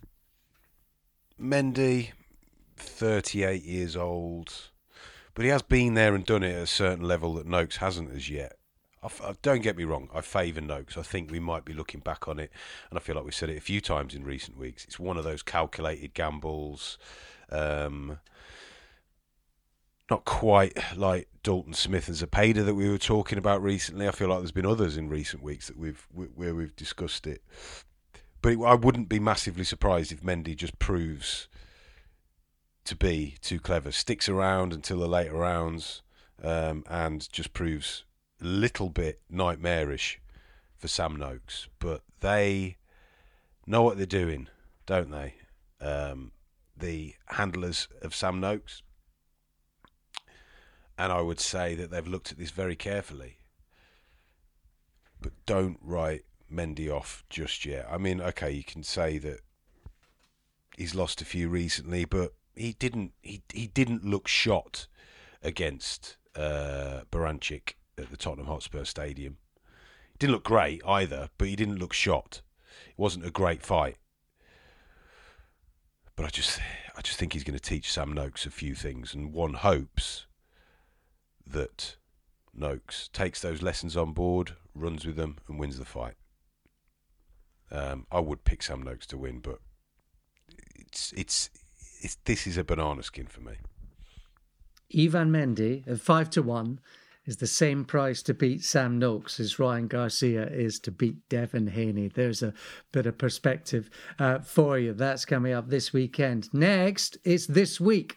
Mendy, thirty-eight years old, but he has been there and done it at a certain level that Noakes hasn't as yet. I, I, don't get me wrong, I favour Noakes. I think we might be looking back on it, and I feel like we've said it a few times in recent weeks. It's one of those calculated gambles. Um, not quite like Dalton Smith and Zepeda that we were talking about recently. I feel like there's been others in recent weeks that we've where we've discussed it. But it, I wouldn't be massively surprised if Mendy just proves to be too clever, sticks around until the later rounds, um, and just proves a little bit nightmarish for Sam Noakes. But they know what they're doing, don't they? Um, the handlers of Sam Noakes. And I would say that they've looked at this very carefully. But don't write Mendy off just yet. I mean, okay, you can say that he's lost a few recently, but he didn't he he didn't look shot against uh, Baranchyk at the Tottenham Hotspur Stadium. He didn't look great either, but he didn't look shot. It wasn't a great fight. But I just I just think he's going to teach Sam Noakes a few things, and one hopes that Noakes takes those lessons on board, runs with them, and wins the fight. Um, I would pick Sam Noakes to win, but it's it's it's this is a banana skin for me. Ivan Mendy at five to one is the same price to beat Sam Noakes as Ryan Garcia is to beat Devin Haney. There's a bit of perspective uh, for you. That's coming up this weekend. Next is This Week.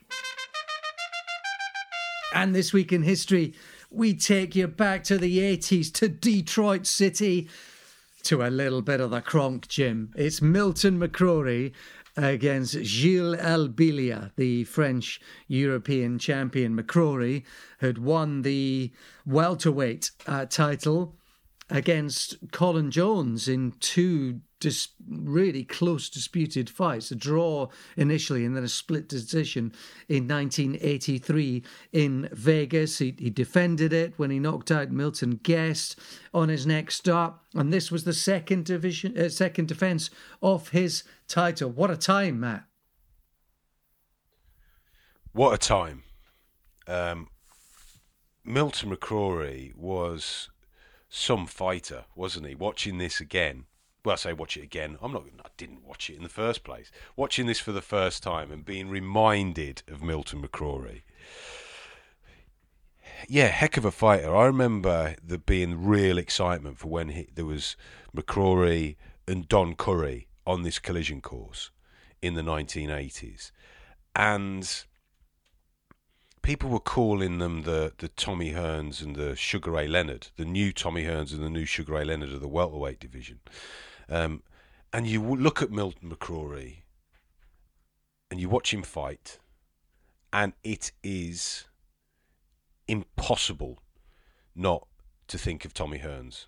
And This Week in History, we take you back to the eighties, to Detroit City, to a little bit of the Kronk gym. It's Milton McCrory against Gilles Albilia, the French European champion. McCrory had won the welterweight uh, title against Colin Jones in two dis- really close disputed fights. A draw initially and then a split decision in nineteen eighty-three in Vegas. He, he defended it when he knocked out Milton Guest on his next start. And this was the second division, uh, second defence of his title. What a time, Matt. What a time. Um, Milton McCrory was some fighter, wasn't he? Watching this again, well, I say watch it again. I'm not. I didn't watch it in the first place. Watching this for the first time and being reminded of Milton McCrory. Yeah, heck of a fighter. I remember there being real excitement for when he, there was McCrory and Don Curry on this collision course in the nineteen eighties, and people were calling them the, the Tommy Hearns and the Sugar Ray Leonard, the new Tommy Hearns and the new Sugar Ray Leonard of the welterweight division. Um, and you look at Milton McCrory and you watch him fight, and it is impossible not to think of Tommy Hearns.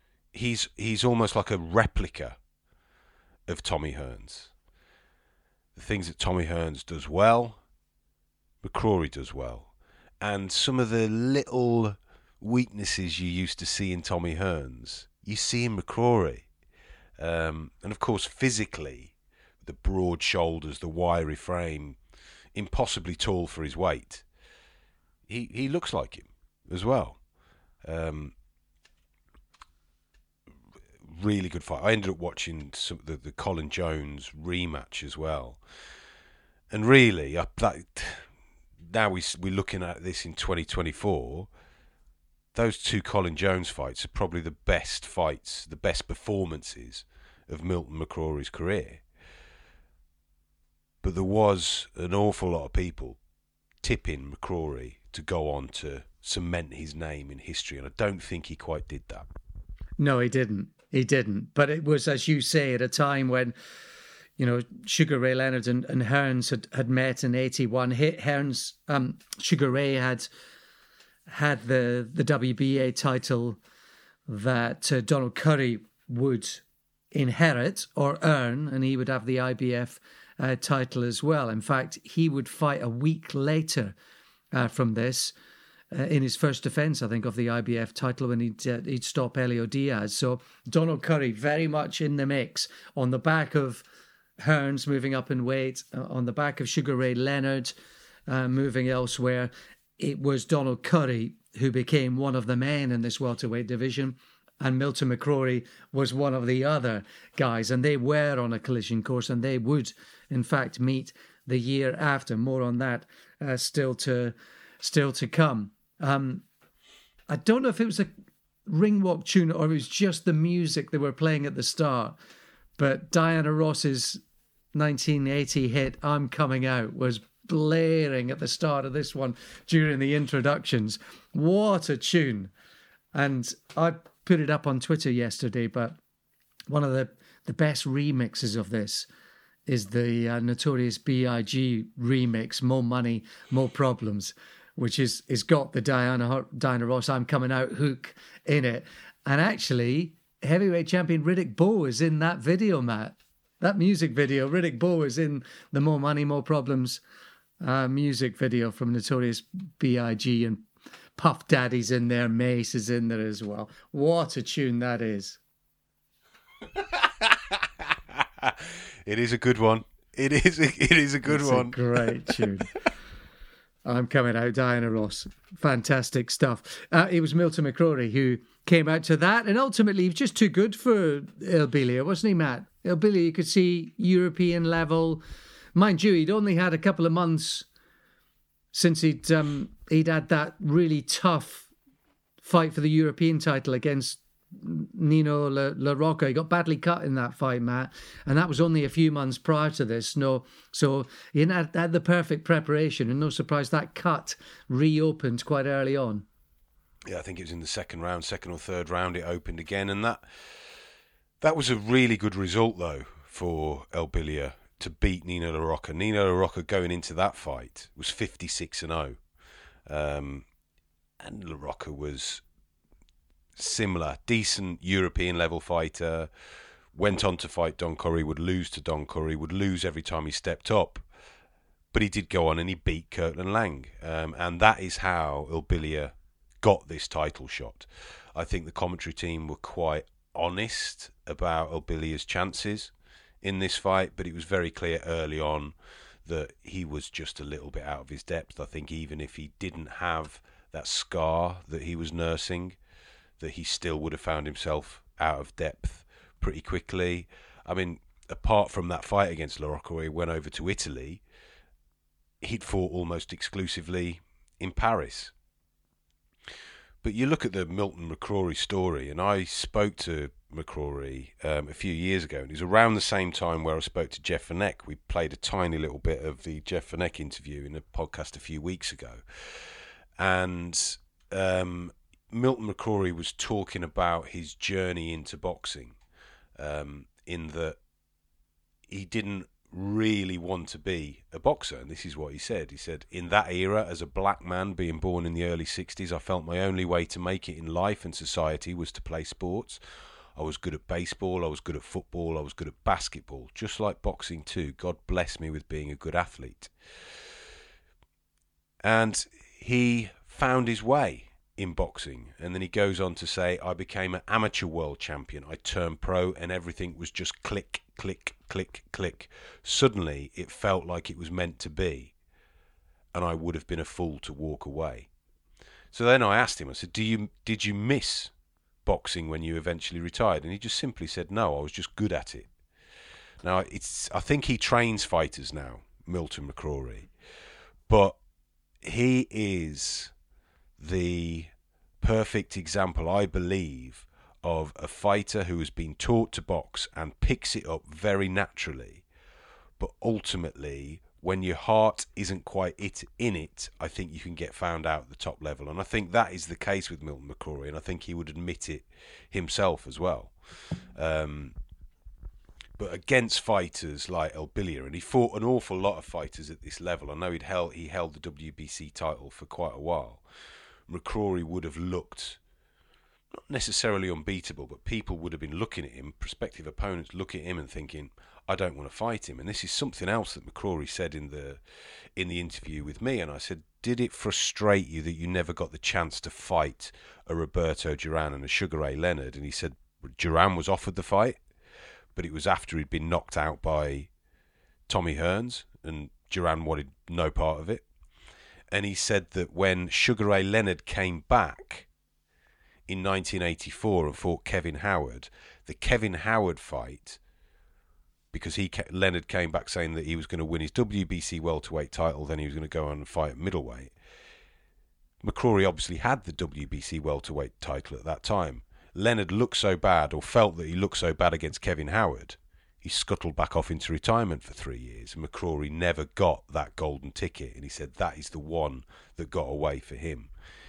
He's he's almost like a replica of Tommy Hearns. the things that Tommy Hearns does well, McCrory does well. And some of the little weaknesses you used to see in Tommy Hearns, you see in McCrory. Um, and of course, physically, the broad shoulders, the wiry frame, impossibly tall for his weight. He he looks like him as well. Um, really good fight. I ended up watching some, the the Colin Jones rematch as well, and really, I, that, now we we're looking at this in twenty twenty-four. Those two Colin Jones fights are probably the best fights, the best performances of Milton McCrory's career. But there was an awful lot of people tipping McCrory to go on to cement his name in history, and I don't think he quite did that. No, he didn't. He didn't. But it was, as you say, at a time when, you know, Sugar Ray Leonard and, and Hearns had, had met in eighty-one. Hearns, um, Sugar Ray had had the, the W B A title that uh, Donald Curry would inherit or earn, and he would have the I B F uh, title as well. In fact, he would fight a week later uh, from this uh, in his first defence, I think, of the I B F title when he'd, uh, he'd stop Elio Diaz. So Donald Curry very much in the mix on the back of Hearns moving up in weight, uh, on the back of Sugar Ray Leonard uh, moving elsewhere. It was Donald Curry who became one of the men in this welterweight division, and Milton McCrory was one of the other guys, and they were on a collision course, and they would, in fact, meet the year after. More on that uh, still to still to come. Um, I don't know if it was a ring walk tune or it was just the music they were playing at the start, but Diana Ross's nineteen eighty hit "I'm Coming Out" was blaring at the start of this one during the introductions. What a tune. And I put it up on Twitter yesterday, but one of the, the best remixes of this is the uh, Notorious B I G remix, More Money, More Problems, which is is got the Diana, Diana Ross "I'm Coming Out" hook in it. And actually, heavyweight champion Riddick Bowe is in that video, Matt. That music video, Riddick Bowe is in the More Money, More Problems Uh, music video from Notorious B I G, and Puff Daddy's in there, Mace is in there as well. What a tune that is. It is a good one. It is a, it is a good it's one. A great tune. I'm Coming Out, Diana Ross. Fantastic stuff. Uh, it was Milton McCrory who came out to that, and ultimately he was just too good for Ilbilia, wasn't he, Matt? Ilbilia, you could see European level. Mind you, he'd only had a couple of months since he'd um, he'd had that really tough fight for the European title against Nino La, La Rocca. He got badly cut in that fight, Matt, and that was only a few months prior to this. No, so he had, had the perfect preparation, and no surprise that cut reopened quite early on. Yeah, I think it was in the second round, second or third round, it opened again, and that that was a really good result though for Ilbilia, to beat Nino La Rocca. Nino La Rocca going into that fight was fifty-six and oh. Um, and La Rocca was similar, decent European level fighter, went on to fight Don Curry, would lose to Don Curry, would lose every time he stepped up. But he did go on and he beat Kirtland Lang. Um, and that is how Ilbilia got this title shot. I think the commentary team were quite honest about Ilbilia's chances in this fight, but it was very clear early on that he was just a little bit out of his depth. I think even if he didn't have that scar that he was nursing, that he still would have found himself out of depth pretty quickly. I mean, apart from that fight against La Rocca where he went over to Italy, he'd fought almost exclusively in Paris. But you look at the Milton McCrory story, and I spoke to McCrory um, a few years ago, and it was around the same time where I spoke to Jeff Fenech. We played a tiny little bit of the Jeff Fenech interview in a podcast a few weeks ago, and um, Milton McCrory was talking about his journey into boxing, um, in that he didn't really want to be a boxer, and this is what he said. He said, in that era, as a black man being born in the early sixties, I felt my only way to make it in life and society was to play sports. I was good at baseball, I was good at football, I was good at basketball, just like boxing too. God bless me with being a good athlete. And he found his way in boxing, and then he goes on to say, I became an amateur world champion, I turned pro, and everything was just click, click, click, click. Suddenly it felt like it was meant to be, and I would have been a fool to walk away. So then I asked him, I said, do you did you miss boxing when you eventually retired? And he just simply said, no, I was just good at it. Now, it's I think he trains fighters now, Milton McCrory, but he is the perfect example, I believe, of a fighter who has been taught to box and picks it up very naturally, but ultimately, when your heart isn't quite it in it, I think you can get found out at the top level. And I think that is the case with Milton McCrory, and I think he would admit it himself as well. Um, but against fighters like El Bilia, and he fought an awful lot of fighters at this level. I know he'd held, he held the W B C title for quite a while. McCrory would have looked not necessarily unbeatable, but people would have been looking at him, prospective opponents looking at him and thinking, I don't want to fight him. And this is something else that McCrory said in the in the interview with me. And I said, did it frustrate you that you never got the chance to fight a Roberto Duran and a Sugar Ray Leonard? And he said Duran was offered the fight, but it was after he'd been knocked out by Tommy Hearns, and Duran wanted no part of it. And he said that when Sugar Ray Leonard came back in nineteen eighty-four and fought Kevin Howard, the Kevin Howard fight, because he Leonard came back saying that he was going to win his W B C welterweight title, then he was going to go on and fight at middleweight. McCrory obviously had the W B C welterweight title at that time. Leonard looked so bad, or felt that he looked so bad against Kevin Howard, he scuttled back off into retirement for three years. And McCrory never got that golden ticket, and he said that is the one that got away for him.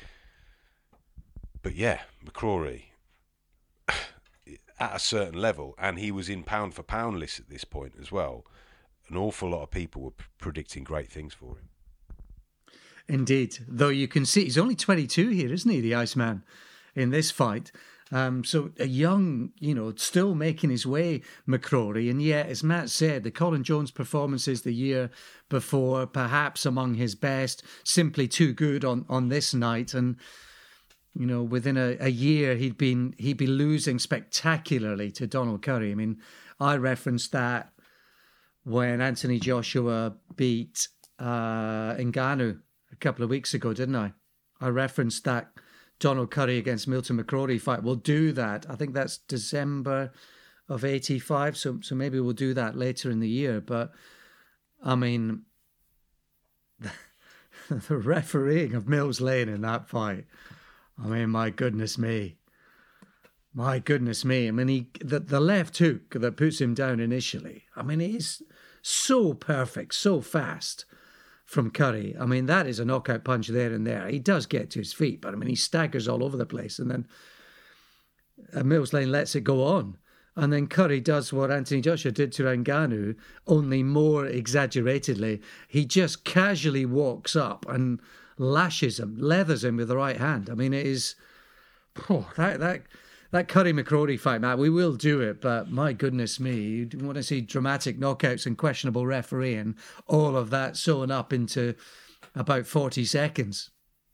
But yeah, McCrory, at a certain level, and he was in pound for pound lists at this point as well. An awful lot of people were p- predicting great things for him. Indeed, though you can see he's only twenty-two here, isn't he, the Iceman, in this fight? Um, so a young, you know, still making his way, McCrory, and yet, as Matt said, the Colin Jones performances the year before, perhaps among his best, simply too good on, on this night, and you know, within a, a year, he'd been he'd be losing spectacularly to Donald Curry. I mean, I referenced that when Anthony Joshua beat uh, Ngannou a couple of weeks ago, didn't I? I referenced that Donald Curry against Milton McCrory fight. We'll do that. I think that's December of eighty-five, so so maybe we'll do that later in the year. But, I mean, the, the refereeing of Mills Lane in that fight, I mean, my goodness me. My goodness me. I mean, he, the, the left hook that puts him down initially, I mean, it is so perfect, so fast from Curry. I mean, that is a knockout punch there and there. He does get to his feet, but I mean, he staggers all over the place. And then uh, Mills Lane lets it go on. And then Curry does what Anthony Joshua did to Ngannou, only more exaggeratedly. He just casually walks up and lashes him, leathers him with the right hand. I mean, it is oh, that that that Curry McCrory fight, Matt. We will do it, but my goodness me, you want to see dramatic knockouts and questionable refereeing, all of that sewn up into about forty seconds.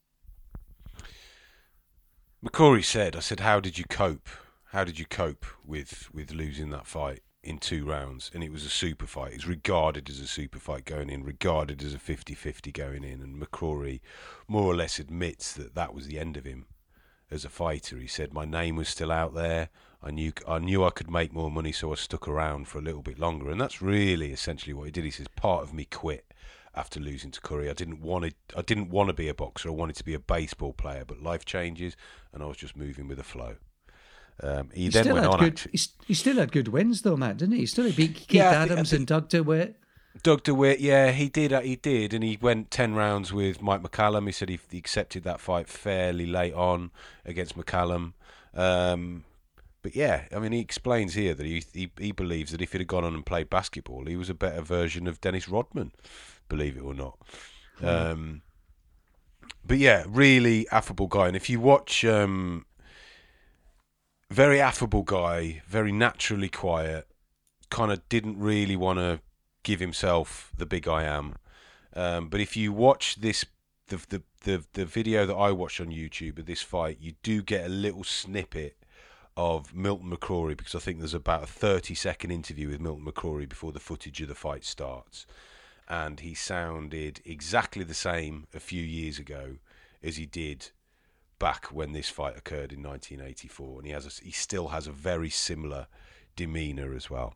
McCrory said, "I said, how did you cope? How did you cope with with losing that fight in two rounds?" And it was a super fight. It was regarded as a super fight going in, regarded as a fifty-fifty going in. And McCrory more or less admits that that was the end of him as a fighter. He said, my name was still out there. I knew I knew I could make more money, so I stuck around for a little bit longer. And that's really essentially what he did. He says, part of me quit after losing to Curry. I didn't want to, I didn't want to be a boxer. I wanted to be a baseball player, but life changes, and I was just moving with the flow. Um, he, he then still went had on. Good, he, he still had good wins, though, Matt, didn't he? He still beat Keith yeah, Adams think, and Doug DeWitt. Doug DeWitt, yeah, he did. He did, and he went ten rounds with Mike McCallum. He said he, he accepted that fight fairly late on against McCallum. Um, but yeah, I mean, he explains here that he, he he believes that if he'd have gone on and played basketball, he was a better version of Dennis Rodman, believe it or not. Mm. Um, but yeah, really affable guy. And if you watch. Um, very affable guy, very naturally quiet, kind of didn't really want to give himself the big I am. Um, but if you watch this, the, the the the video that I watched on YouTube of this fight, you do get a little snippet of Milton McCrory, because I think there's about a thirty second interview with Milton McCrory before the footage of the fight starts, and he sounded exactly the same a few years ago as he did back when this fight occurred in nineteen eighty-four, and he has a, he still has a very similar demeanour as well.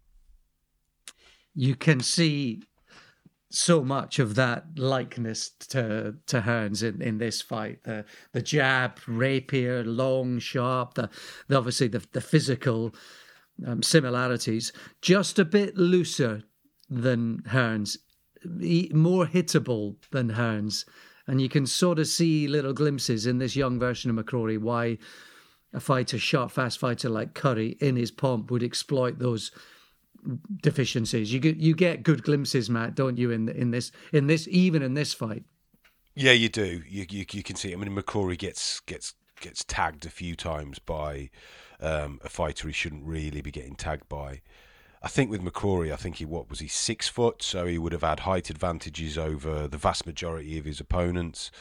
You can see so much of that likeness to to Hearns in, in this fight. The the jab, rapier, long, sharp, the, the obviously the, the physical um, similarities. Just a bit looser than Hearns, more hittable than Hearns. And you can sort of see little glimpses in this young version of McCrory why a fighter, sharp, fast fighter like Curry in his pomp would exploit those deficiencies. You get you get good glimpses, Matt, don't you? In in this in this even in this fight. Yeah, you do. You you, you can see. I mean, McCrory gets gets gets tagged a few times by um, a fighter he shouldn't really be getting tagged by. I think with McCrory, I think he what was he six foot, so he would have had height advantages over the vast majority of his opponents.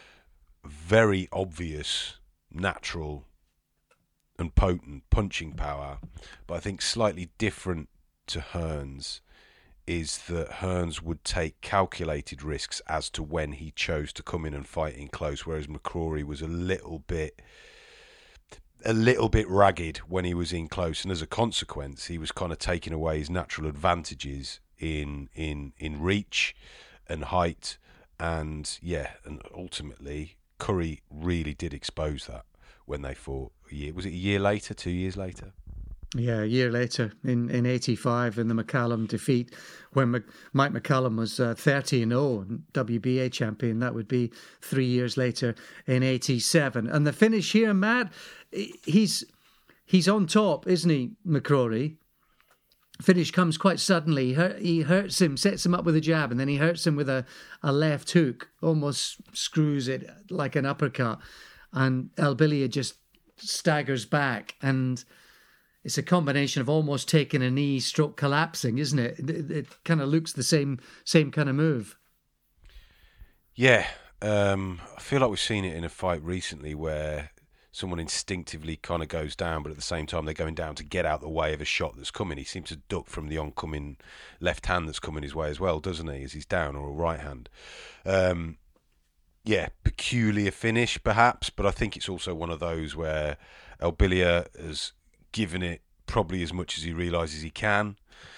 Very obvious, natural, and potent punching power, but I think slightly different to Hearns is that Hearns would take calculated risks as to when he chose to come in and fight in close, whereas McCrory was a little bit a little bit ragged when he was in close, and as a consequence he was kind of taking away his natural advantages in in in reach and height, and yeah and ultimately Curry really did expose that when they fought a year was it a year later two years later Yeah, a year later in, in eighty-five in the McCallum defeat, when Mc, Mike McCallum was uh, thirty and oh, W B A champion. That would be three years later in eighty-seven. And the finish here, Matt, he's he's on top, isn't he, McCrory? Finish comes quite suddenly. He, hurt, he hurts him, sets him up with a jab, and then he hurts him with a, a left hook, almost screws it like an uppercut. And Elbilia just staggers back, and it's a combination of almost taking a knee, stroke collapsing, isn't it? It, it kind of looks the same same kind of move. Yeah, um, I feel like we've seen it in a fight recently where someone instinctively kind of goes down, but at the same time they're going down to get out the way of a shot that's coming. He seems to duck from the oncoming left hand that's coming his way as well, doesn't he, as he's down, or a right hand. Um, yeah, peculiar finish perhaps, but I think it's also one of those where Elbilia has given it probably as much as he realises he can.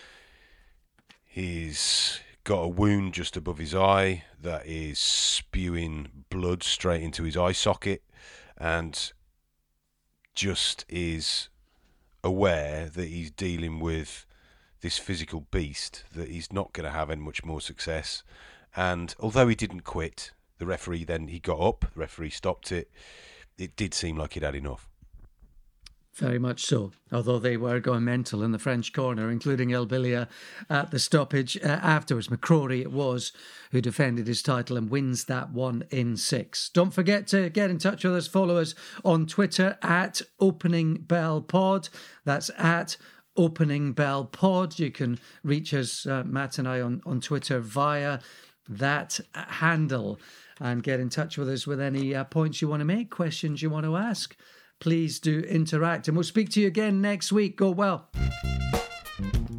He's got a wound just above his eye that is spewing blood straight into his eye socket, and just is aware that he's dealing with this physical beast, that he's not going to have any much more success. And although he didn't quit, the referee then he got up, the referee stopped it. It did seem like he'd had enough. Very much so, although they were going mental in the French corner, including Elbilia at the stoppage uh, afterwards. McCrory it was who defended his title and wins that one in six. Don't forget to get in touch with us. Follow us on Twitter at Opening Bell Pod. That's at Opening Bell Pod. You can reach us, uh, Matt and I, on, on Twitter via that handle, and get in touch with us with any uh, points you want to make, questions you want to ask. Please do interact, and we'll speak to you again next week. Go well.